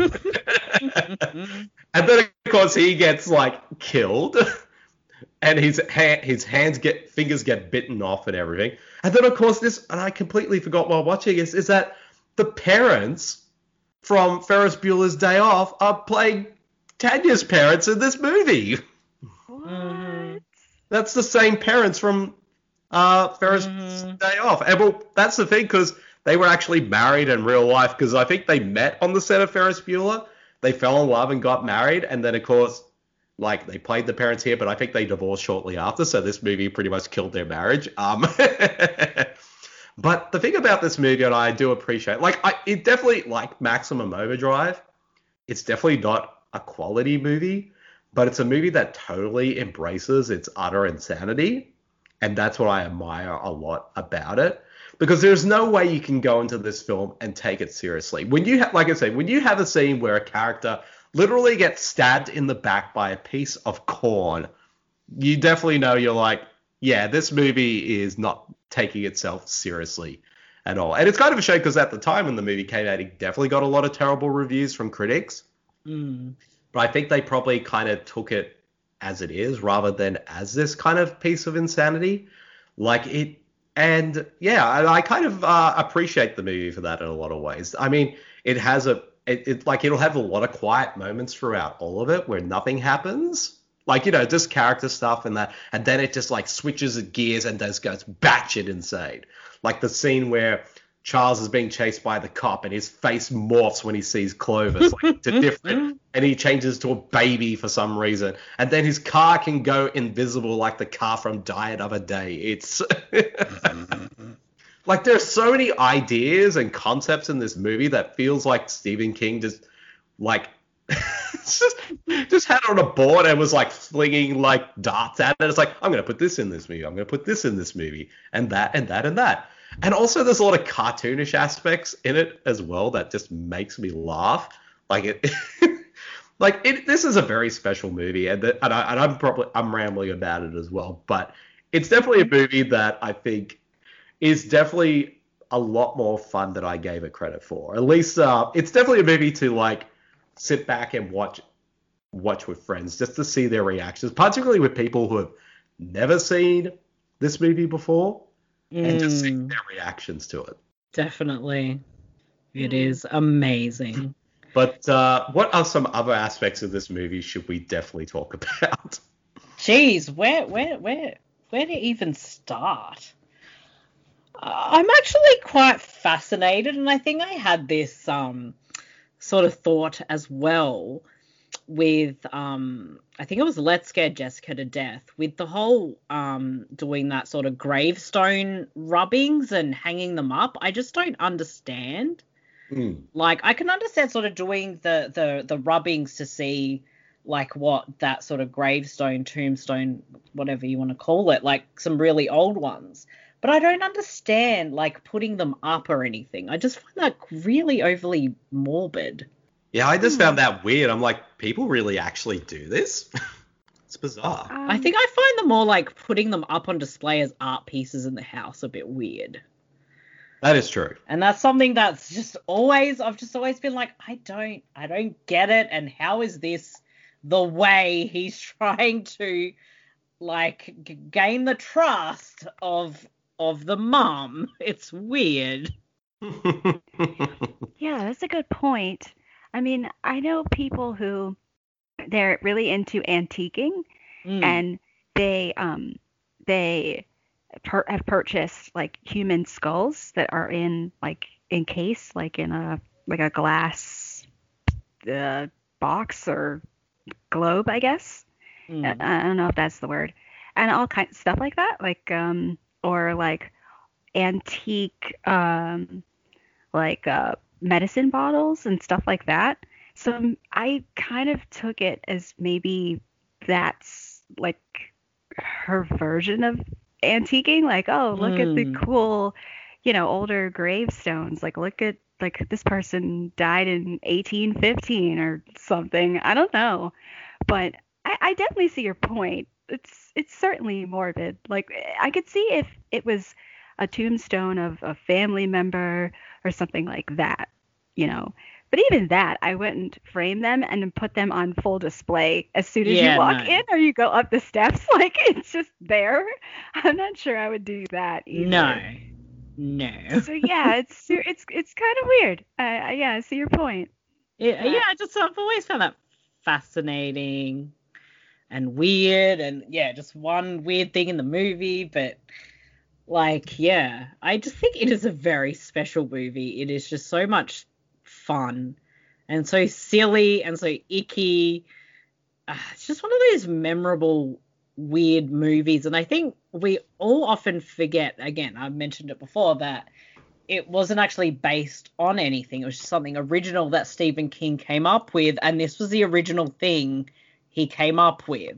And then, of course, he gets, like, killed. And his ha- his hands get, fingers get bitten off and everything. And then, of course, this, and I completely forgot while watching this, is that the parents from Ferris Bueller's Day Off are playing Tanya's parents in this movie. Mm-hmm. That's the same parents from uh, Ferris Bueller's Day Off. And well, that's the thing, because they were actually married in real life, because I think they met on the set of Ferris Bueller. They fell in love and got married, and then, of course, like, they played the parents here, but I think they divorced shortly after, so this movie pretty much killed their marriage. Um, but the thing about this movie, and I do appreciate, like, I, it definitely, like Maximum Overdrive, it's definitely not a quality movie, but it's a movie that totally embraces its utter insanity, and that's what I admire a lot about it. Because there's no way you can go into this film and take it seriously. When you have, like I said, when you have a scene where a character literally gets stabbed in the back by a piece of corn, you definitely know you're like, yeah, this movie is not taking itself seriously at all. And it's kind of a shame because at the time when the movie came out, it definitely got a lot of terrible reviews from critics. Mm. But I think they probably kind of took it as it is rather than as this kind of piece of insanity. Like it, and yeah, I, I kind of uh, appreciate the movie for that in a lot of ways. I mean, it has a, it, it like it'll have a lot of quiet moments throughout all of it where nothing happens. Like, you know, just character stuff and that, and then it just like switches gears and just goes batshit insane. Like the scene where Charles is being chased by the cop and his face morphs when he sees Clovis, like to different, and he changes to a baby for some reason, and then his car can go invisible like the car from Die Another Day. It's like there's so many ideas and concepts in this movie that feels like Stephen King just like just, just had it on a board and was like flinging like darts at it. It's like, I'm gonna put this in this movie, I'm gonna put this in this movie, and that and that and that. And also there's a lot of cartoonish aspects in it as well that just makes me laugh. Like it, like it. This is a very special movie, and that, and, I, and I'm probably I'm rambling about it as well, but it's definitely a movie that I think is definitely a lot more fun than I gave it credit for. At least uh, it's definitely a movie to like sit back and watch watch with friends just to see their reactions, particularly with people who have never seen this movie before. And just see their reactions to it. Definitely. It is amazing. But uh, what are some other aspects of this movie should we definitely talk about? Jeez, where where where where to even start? Uh, I'm actually quite fascinated, and I think I had this um sort of thought as well with um I think it was Let's Scare Jessica to Death, with the whole um doing that sort of gravestone rubbings and hanging them up. I just don't understand. Mm. Like, I can understand sort of doing the the the rubbings to see like what that sort of gravestone, tombstone, whatever you want to call it, like some really old ones. But I don't understand like putting them up or anything. I just find that really overly morbid. Yeah, I just found that weird. I'm like, people really actually do this? It's bizarre. Um, I think I find the more like putting them up on display as art pieces in the house a bit weird. That is true. And that's something that's just always, I've just always been like, I don't, I don't get it. And how is this the way he's trying to, like, g- gain the trust of of the mum? It's weird. Yeah, that's a good point. I mean, I know people who they're really into antiquing, Mm. and they um they per- have purchased like human skulls that are in like encased like in a like a glass uh, box or globe, I guess. Mm. I, I don't know if that's the word, and all kinds of stuff like that, like um or like antique um like uh medicine bottles and stuff like that. So um, I kind of took it as maybe that's like her version of antiquing, like, oh, look at the Mm. cool, you know, older gravestones, like look at like this person died in eighteen fifteen or something. I don't know, but I, I definitely see your point. It's it's certainly morbid. Like I could see if it was a tombstone of a family member or something like that, you know. But even that, I wouldn't frame them and then put them on full display as soon as Yeah, you walk no. in or you go up the steps. Like it's just there. I'm not sure I would do that either. No. No. So yeah, it's it's it's kind of weird. Uh, I- yeah, I see your point. Yeah, yeah, I just I've always found that fascinating and weird, and yeah, just one weird thing in the movie, but like, yeah, I just think it is a very special movie. It is just so much fun and so silly and so icky. Uh, it's just one of those memorable weird movies, and I think we all often forget, again, I've mentioned it before, that it wasn't actually based on anything. It was just something original that Stephen King came up with, and this was the original thing he came up with.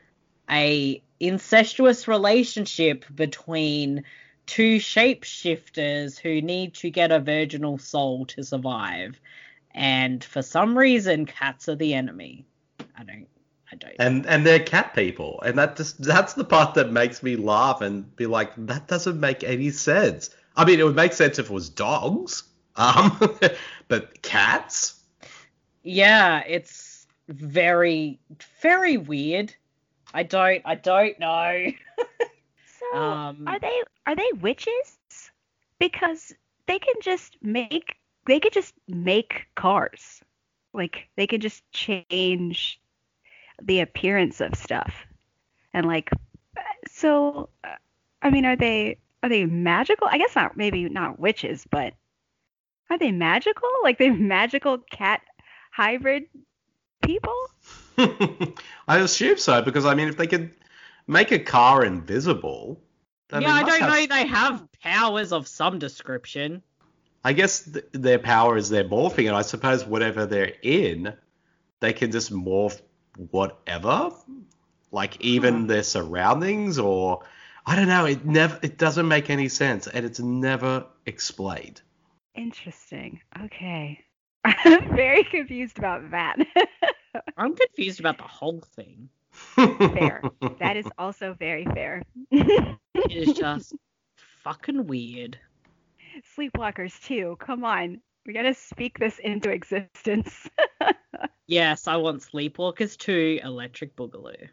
A incestuous relationship between two shapeshifters who need to get a virginal soul to survive. And for some reason, cats are the enemy. I don't I don't And and they're cat people, and that just that's the part that makes me laugh and be like, that doesn't make any sense. I mean, it would make sense if it was dogs, um, but cats. Yeah, it's very, very weird. I don't, I don't know. So Um, are they are they witches? Because they can just make they could just make cars. Like they could just change the appearance of stuff. And like so uh, I mean, are they are they magical? I guess not, maybe not witches, but are they magical? Like they magical cat hybrid people? I assume so, because I mean, if they could make a car invisible, then yeah, they I must don't have- know. They have powers of some description. I guess th- their power is their morphing, and I suppose whatever they're in, they can just morph whatever, like even their surroundings, or I don't know. It never, it doesn't make any sense, and it's never explained. Interesting. Okay. I'm very confused about that. I'm confused about the whole thing. Fair. That is also very fair. It is just fucking weird. Sleepwalkers too. Come on. We gotta speak this into existence. Yes, I want Sleepwalkers two, Electric Boogaloo.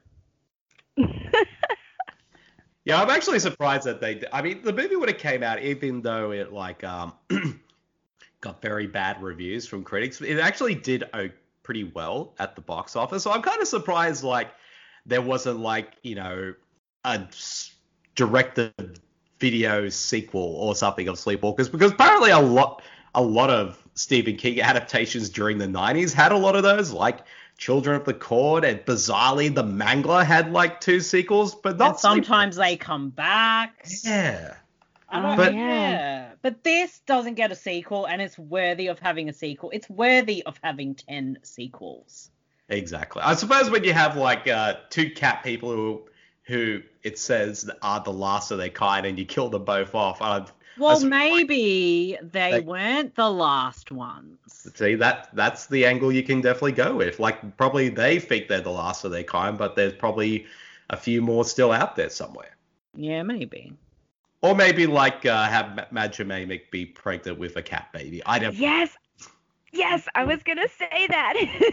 Yeah, I'm actually surprised that they. I mean, the movie would have came out, even though it like um got very bad reviews from critics. It actually did oh, pretty well at the box office. So I'm kind of surprised, like, there wasn't like, you know, a direct-to-video sequel or something of Sleepwalkers, because apparently a lot, a lot of Stephen King adaptations during the nineties had a lot of those, like Children of the Corn, and bizarrely The Mangler had like two sequels, but not. And sometimes they come back. Yeah. I don't, But- yeah. But this doesn't get a sequel, and it's worthy of having a sequel. It's worthy of having ten sequels. Exactly. I suppose when you have like uh, two cat people who, who it says are the last of their kind, and you kill them both off. I'd, Well, I suppose- maybe they, They- weren't the last ones. See, that that's the angle you can definitely go with. Like, probably they think they're the last of their kind, but there's probably a few more still out there somewhere. Yeah, maybe. Or maybe like uh, have Ma- Majimamic be pregnant with a cat baby. I don't. Yes, yes, I was gonna say that.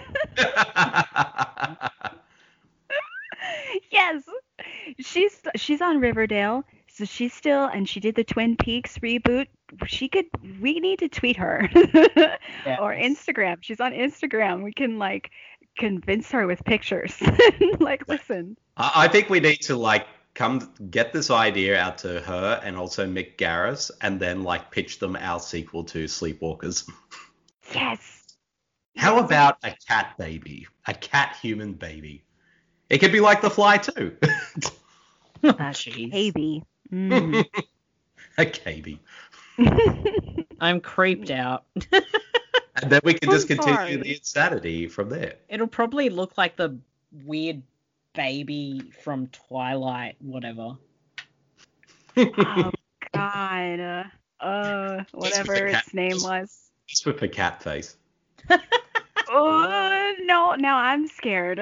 Yes, she's she's on Riverdale, so she's still, and she did the Twin Peaks reboot. She could. We need to tweet her Yes. or Instagram. She's on Instagram. We can like convince her with pictures. Like, listen. I I think we need to like come get this idea out to her and also Mick Garris, and then like pitch them our sequel to Sleepwalkers. Yes. How about a cat baby? A cat human baby. It could be like The Fly too. Ah, jeez. Baby. Mm. A baby. I'm creeped out. And then we can just I'm continue sorry. the insanity from there. It'll probably look like the weird baby from Twilight, whatever. Oh God. Uh, uh whatever with the cat- its name was. Just with a cat face. Oh no! Now I'm scared.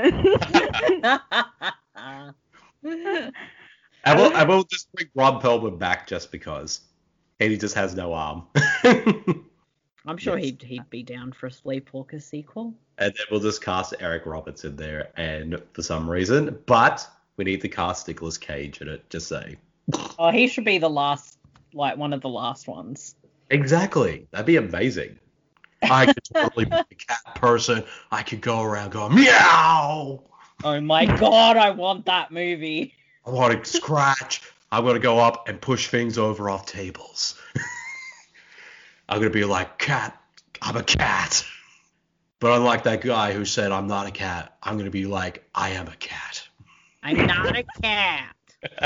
I will, I will just bring Ron Perlman back just because. And he just has no arm. I'm sure Yes. he'd he'd be down for a Sleepwalker sequel. And then we'll just cast Eric Roberts in there, and for some reason, but we need to cast Nicolas Cage in it, just saying. Oh, he should be the last, like one of the last ones. Exactly. That'd be amazing. I could totally be a cat person. I could go around going, meow! Oh my god, I want that movie. I want to scratch. I'm going to go up and push things over off tables. I'm going to be like, cat, I'm a cat. But unlike that guy who said, I'm not a cat, I'm going to be like, I am a cat. I'm not a cat.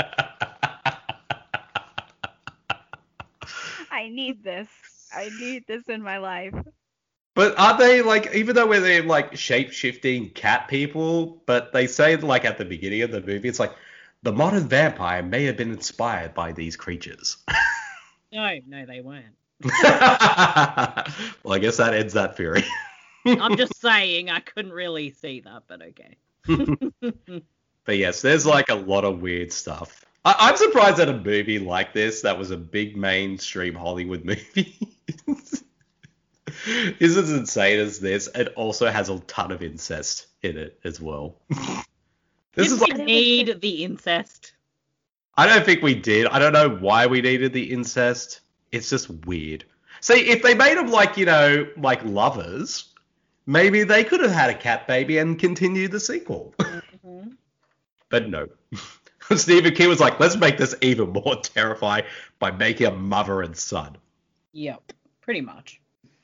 I need this. I need this in my life. But aren't they, like, even though they're, like, shape-shifting cat people, but they say, like, at the beginning of the movie, it's like, the modern vampire may have been inspired by these creatures. No, no, they weren't. Well, I guess that ends that theory. I'm just saying, I couldn't really see that, but okay. But yes, there's, like, a lot of weird stuff. I- I'm surprised that a movie like this, that was a big mainstream Hollywood movie, is as insane as this. It also has a ton of incest in it as well. This Did is we like, need the incest? I don't think we did. I don't know why we needed the incest. It's just weird. See, if they made them like, you know, like lovers, maybe they could have had a cat baby and continued the sequel. Mm-hmm. But no. Stephen King was like, let's make this even more terrifying by making a mother and son. Yep, pretty much.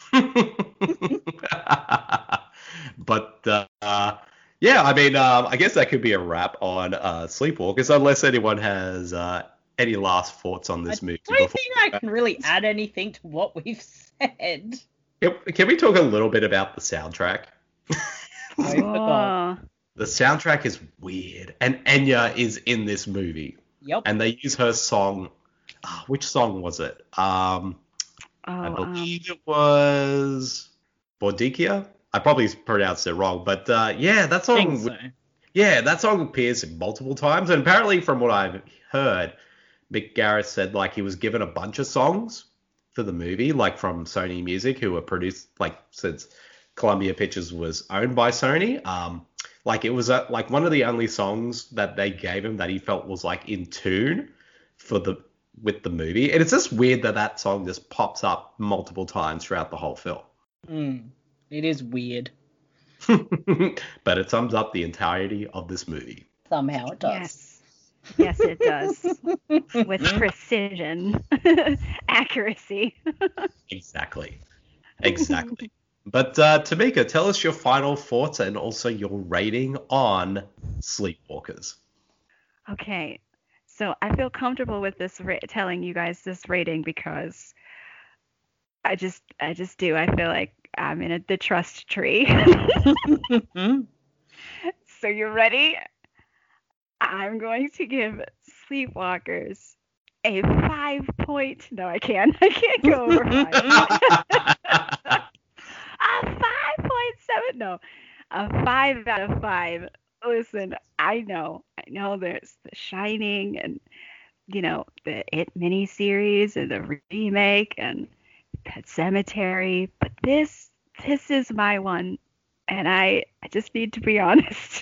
But, uh, yeah, I mean, um, I guess that could be a wrap on uh, Sleepwalkers, unless anyone has uh, any last thoughts on this movie. I don't before- think I can really add anything to what we've said. Can, can we talk a little bit about the soundtrack? I forgot. The soundtrack is weird, and Enya is in this movie. Yep. And they use her song. ah, which song was it? Um, Oh, I um, believe it was Bodikia. I probably pronounced it wrong, but uh, yeah, that I song. think so. Yeah, that song appears multiple times, and apparently, from what I've heard, Mick Garris said like he was given a bunch of songs for the movie, like from Sony Music, who were produced like since Columbia Pictures was owned by Sony. Um, like it was uh, like one of the only songs that they gave him that he felt was like in tune for the with the movie, and it's just weird that that song just pops up multiple times throughout the whole film. Mm, it is weird. But it sums up the entirety of this movie. Somehow it does. Yes. Yes, it does. With precision. Accuracy. Exactly. Exactly. But uh, Tamika, tell us your final thoughts and also your rating on Sleepwalkers. Okay. So I feel comfortable with this ra- telling you guys this rating because I just I just do. I feel like I'm in a, the trust tree. So you ready? I'm going to give Sleepwalkers a five point. No, I can't. I can't go over five. A five point seven. No, a five out of five. Listen, I know, I know. There's The Shining and you know, the It miniseries and the remake and Pet Sematary, but this this is my one, and I I just need to be honest.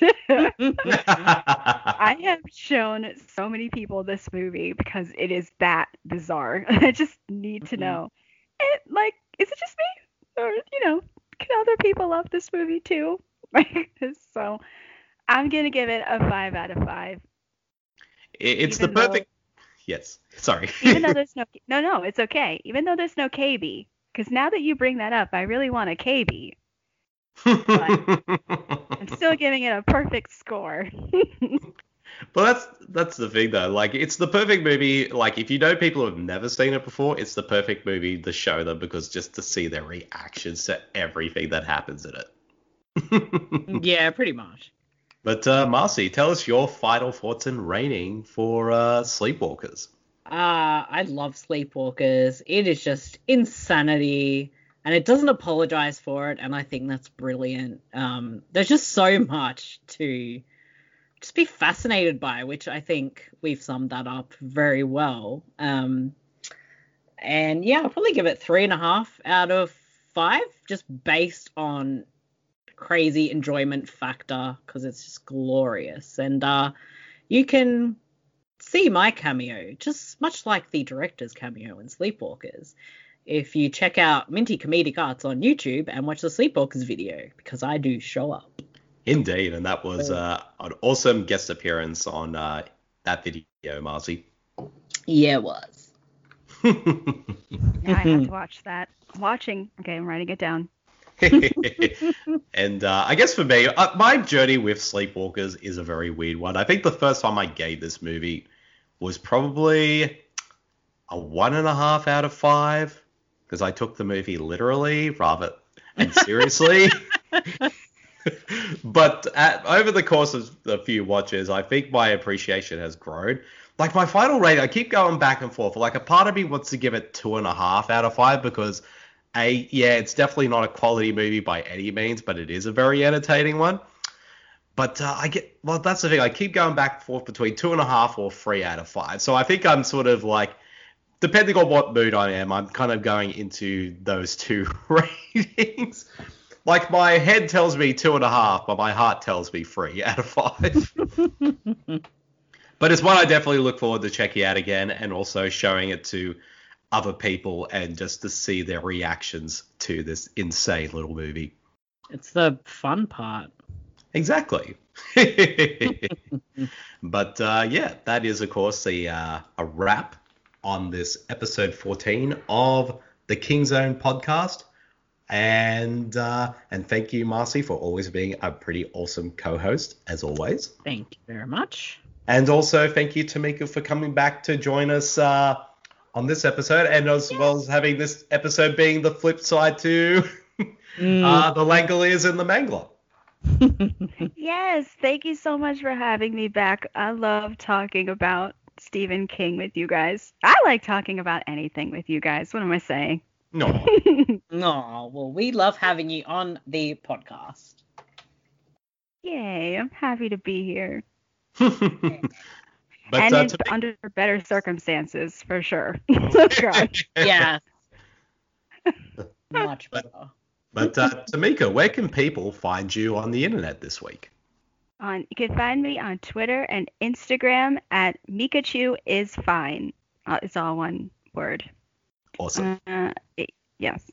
I have shown so many people this movie because it is that bizarre. I just need to know. And, like, is it just me, or you know, can other people love this movie too? So I'm gonna give it a five out of five. It's the perfect. Yes. Sorry. Even though there's no no no, it's okay. Even though there's no K B, because now that you bring that up, I really want a K B. But I'm still giving it a perfect score. Well, that's that's the thing though. Like, it's the perfect movie. Like, if you know people who have never seen it before, it's the perfect movie to show them, because just to see their reactions to everything that happens in it. Yeah, pretty much. But uh, Marcy, tell us your final thoughts and rating for uh, Sleepwalkers. Uh, I love Sleepwalkers. It is just insanity, and it doesn't apologize for it, and I think that's brilliant. Um, there's just so much to just be fascinated by, which I think we've summed that up very well. Um, and yeah, I'll probably give it three and a half out of five, just based on crazy enjoyment factor, because it's just glorious. And uh, you can see my cameo, just much like the director's cameo in Sleepwalkers, if you check out Minty Comedic Arts on YouTube and watch the Sleepwalkers video, because I do show up. Indeed, and that was uh, an awesome guest appearance on uh, that video, Marcy. Yeah, it was. Now I have to watch that. I'm watching. Okay, I'm writing it down. And uh, I guess for me, uh, my journey with Sleepwalkers is a very weird one. I think the first time I gave this movie was probably a one and a half out of five, because I took the movie literally rather and seriously. But at, over the course of a few watches, I think my appreciation has grown. Like, my final rate, I keep going back and forth. Like, a part of me wants to give it two and a half out of five, because A, yeah, it's definitely not a quality movie by any means, but it is a very entertaining one. But uh, I get, well, that's the thing. I keep going back and forth between two and a half or three out of five. So I think I'm sort of like, depending on what mood I am, I'm kind of going into those two ratings. Like, my head tells me two and a half, but my heart tells me three out of five. But it's one I definitely look forward to checking out again, and also showing it to other people and just to see their reactions to this insane little movie. It's the fun part. Exactly. But uh, yeah, that is, of course, the, uh, a wrap on this episode fourteen of the King Zone podcast. And uh, and thank you, Marcy, for always being a pretty awesome co-host, as always. Thank you very much. And also thank you, Tamika, for coming back to join us uh, on this episode, and as yes. well as having this episode being the flip side to mm. uh, the Langoliers and the Mangler. Yes, thank you so much for having me back. I love talking about Stephen King with you guys. I like talking about anything with you guys. What am I saying? No. No, well, we love having you on the podcast. Yay, I'm happy to be here. But, and uh, it's to make... under better circumstances, for sure. God. Yeah. Much better. But, but uh, Tamika, where can people find you on the internet this week? On, you can find me on Twitter and Instagram at Mikachu is fine. Uh, it's all one word. Awesome. Uh, it, yes.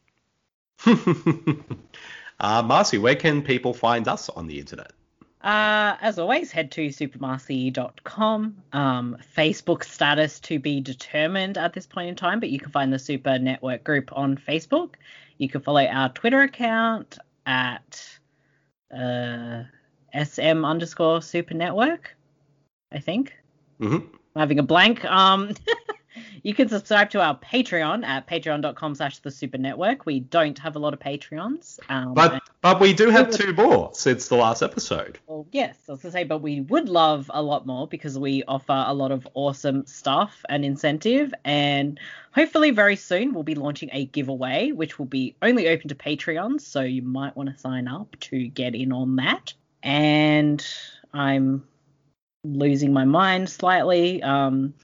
uh, Marcy, where can people find us on the internet? Uh, as always, head to super marcy dot com. Um, Facebook status to be determined at this point in time, but you can find the Super Network group on Facebook. You can follow our Twitter account at uh, sm underscore super network, I think. Mm-hmm. I'm having a blank. Um, you can subscribe to our Patreon at patreon dot com slash the super network. We don't have a lot of Patreons. Um, but but we do have two more since the last episode. Well, yes, I was going to say, but we would love a lot more because we offer a lot of awesome stuff and incentive. And hopefully very soon we'll be launching a giveaway, which will be only open to Patreons. So you might want to sign up to get in on that. And I'm losing my mind slightly. Um,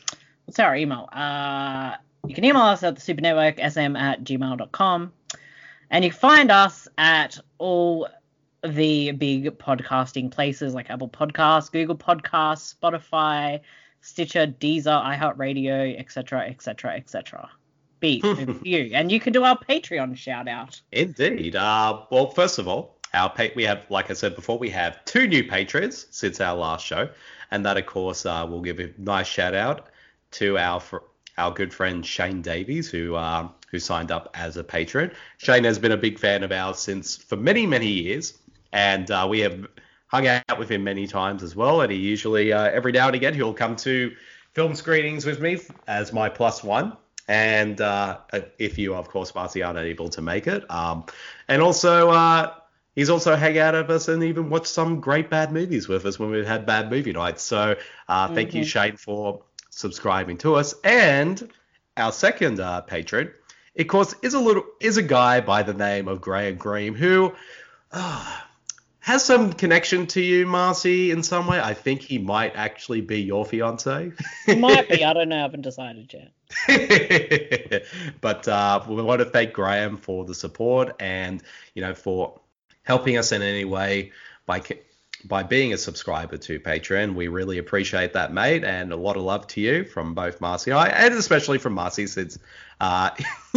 what's our email? Uh, you can email us at the supernetwork s m at gmail dot com. And you can find us at all the big podcasting places like Apple Podcasts, Google Podcasts, Spotify, Stitcher, Deezer, iHeartRadio, et cetera, et cetera, et cetera. Beat you, and you can do our Patreon shout out. Indeed. Uh, well, first of all, our pa- we have, like I said before, we have two new patrons since our last show, and that, of course, uh, we'll give a nice shout out to our fr- our good friend Shane Davies, who uh, who signed up as a patron. Shane has been a big fan of ours since for many, many years, and uh, we have hung out with him many times as well. And he usually, uh, every now and again, he'll come to film screenings with me as my plus one. And uh, if you, of course, Marcy, aren't able to make it. Um, and also, uh, he's also hang out with us and even watched some great bad movies with us when we've had bad movie nights. So uh, thank mm-hmm. you, Shane, for subscribing to us. And our second uh, patron, of course, is a little is a guy by the name of Graham Green, who uh, has some connection to you, Marcy, in some way. I think he might actually be your fiance. He might be. I don't know. I haven't decided yet. But uh, we want to thank Graham for the support and, you know, for helping us in any way by by being a subscriber to Patreon. We really appreciate that, mate, and a lot of love to you from both Marcy and I, and especially from Marcy, since uh,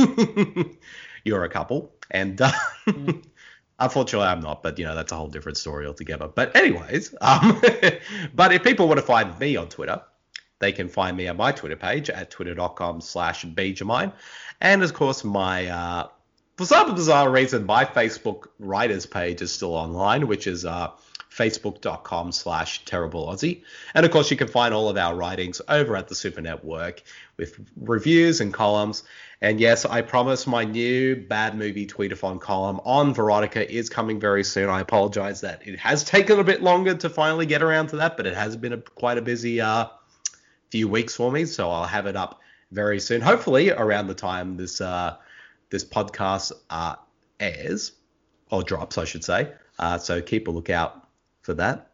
you're a couple. And uh, mm. unfortunately, I'm not, but, you know, that's a whole different story altogether. But anyways, um, but if people want to find me on Twitter, they can find me at my Twitter page at twitter.com slash bjamine. And, of course, my... Uh, for some bizarre reason, my Facebook writers page is still online, which is uh, facebook.com slash terrible Aussie. And, of course, you can find all of our writings over at the Super Network with reviews and columns. And, yes, I promise my new bad movie tweetathon column on Veronica is coming very soon. I apologize that it has taken a bit longer to finally get around to that, but it has been a, quite a busy uh, few weeks for me, so I'll have it up very soon. Hopefully around the time this... Uh, this podcast uh, airs, or drops, I should say. Uh, so keep a lookout for that.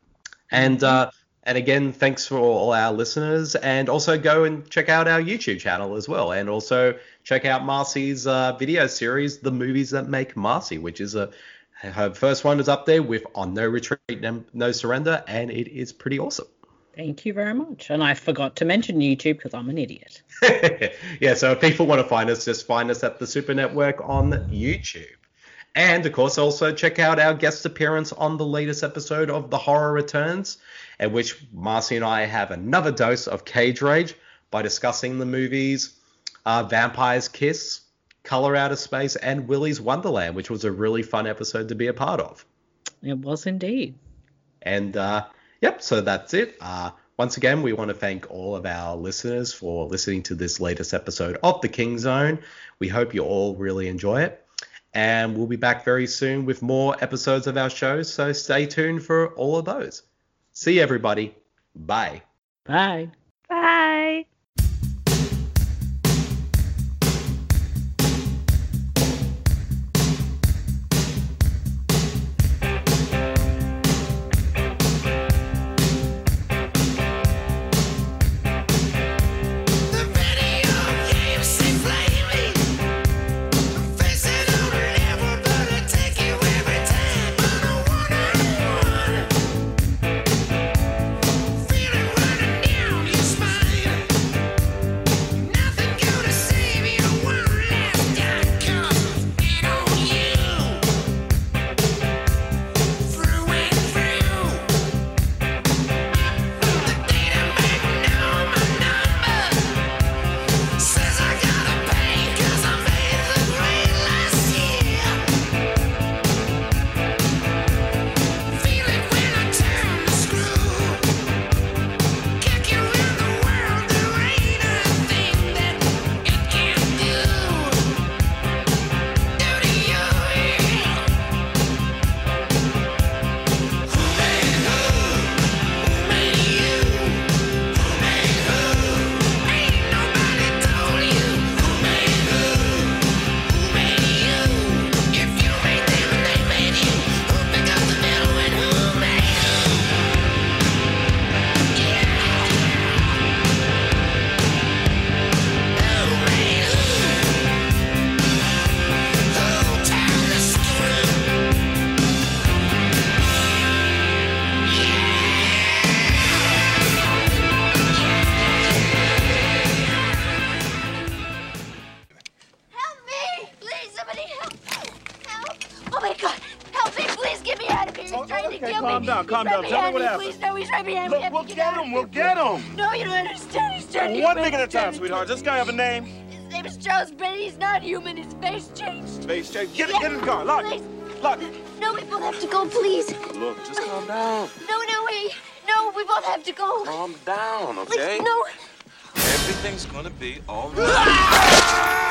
And uh, and again, thanks for all our listeners. And also go and check out our YouTube channel as well. And also check out Marcy's uh, video series, The Movies That Make Marcy, which is a her first one is up there with On No Retreat, No Surrender. And it is pretty awesome. Thank you very much. And I forgot to mention YouTube because I'm an idiot. Yeah, so if people want to find us, just find us at the Super Network on YouTube. And, of course, also check out our guest appearance on the latest episode of The Horror Returns, in which Marcy and I have another dose of cage rage by discussing the movies uh, Vampire's Kiss, Color Out of Space, and Willy's Wonderland, which was a really fun episode to be a part of. It was indeed. And, uh, yep, so that's it. Uh, once again, we want to thank all of our listeners for listening to this latest episode of The King Zone. We hope you all really enjoy it. And we'll be back very soon with more episodes of our show, so stay tuned for all of those. See you, everybody. Bye. Bye. Bye. Spine. my God! Help me! Please get me out of here! He's Oh, trying okay, to kill calm me! down, He's calm right down. Tell me behind what me, happened. Please, no, he's right behind me. Look, I have we'll to get out of him, here. we'll get him. No, you don't understand. He's trying to One get thing me. at a time, sweetheart. Does this guy have a name? His name is Charles Bennett. He's not human. His face changed. Face check. Get, Yeah, get in the car. Lock. please. Lock. No, we both have to go, please. Look, just calm down. No, no, wait. No, we both have to go. Calm down, okay? Please, no. Everything's gonna be all right.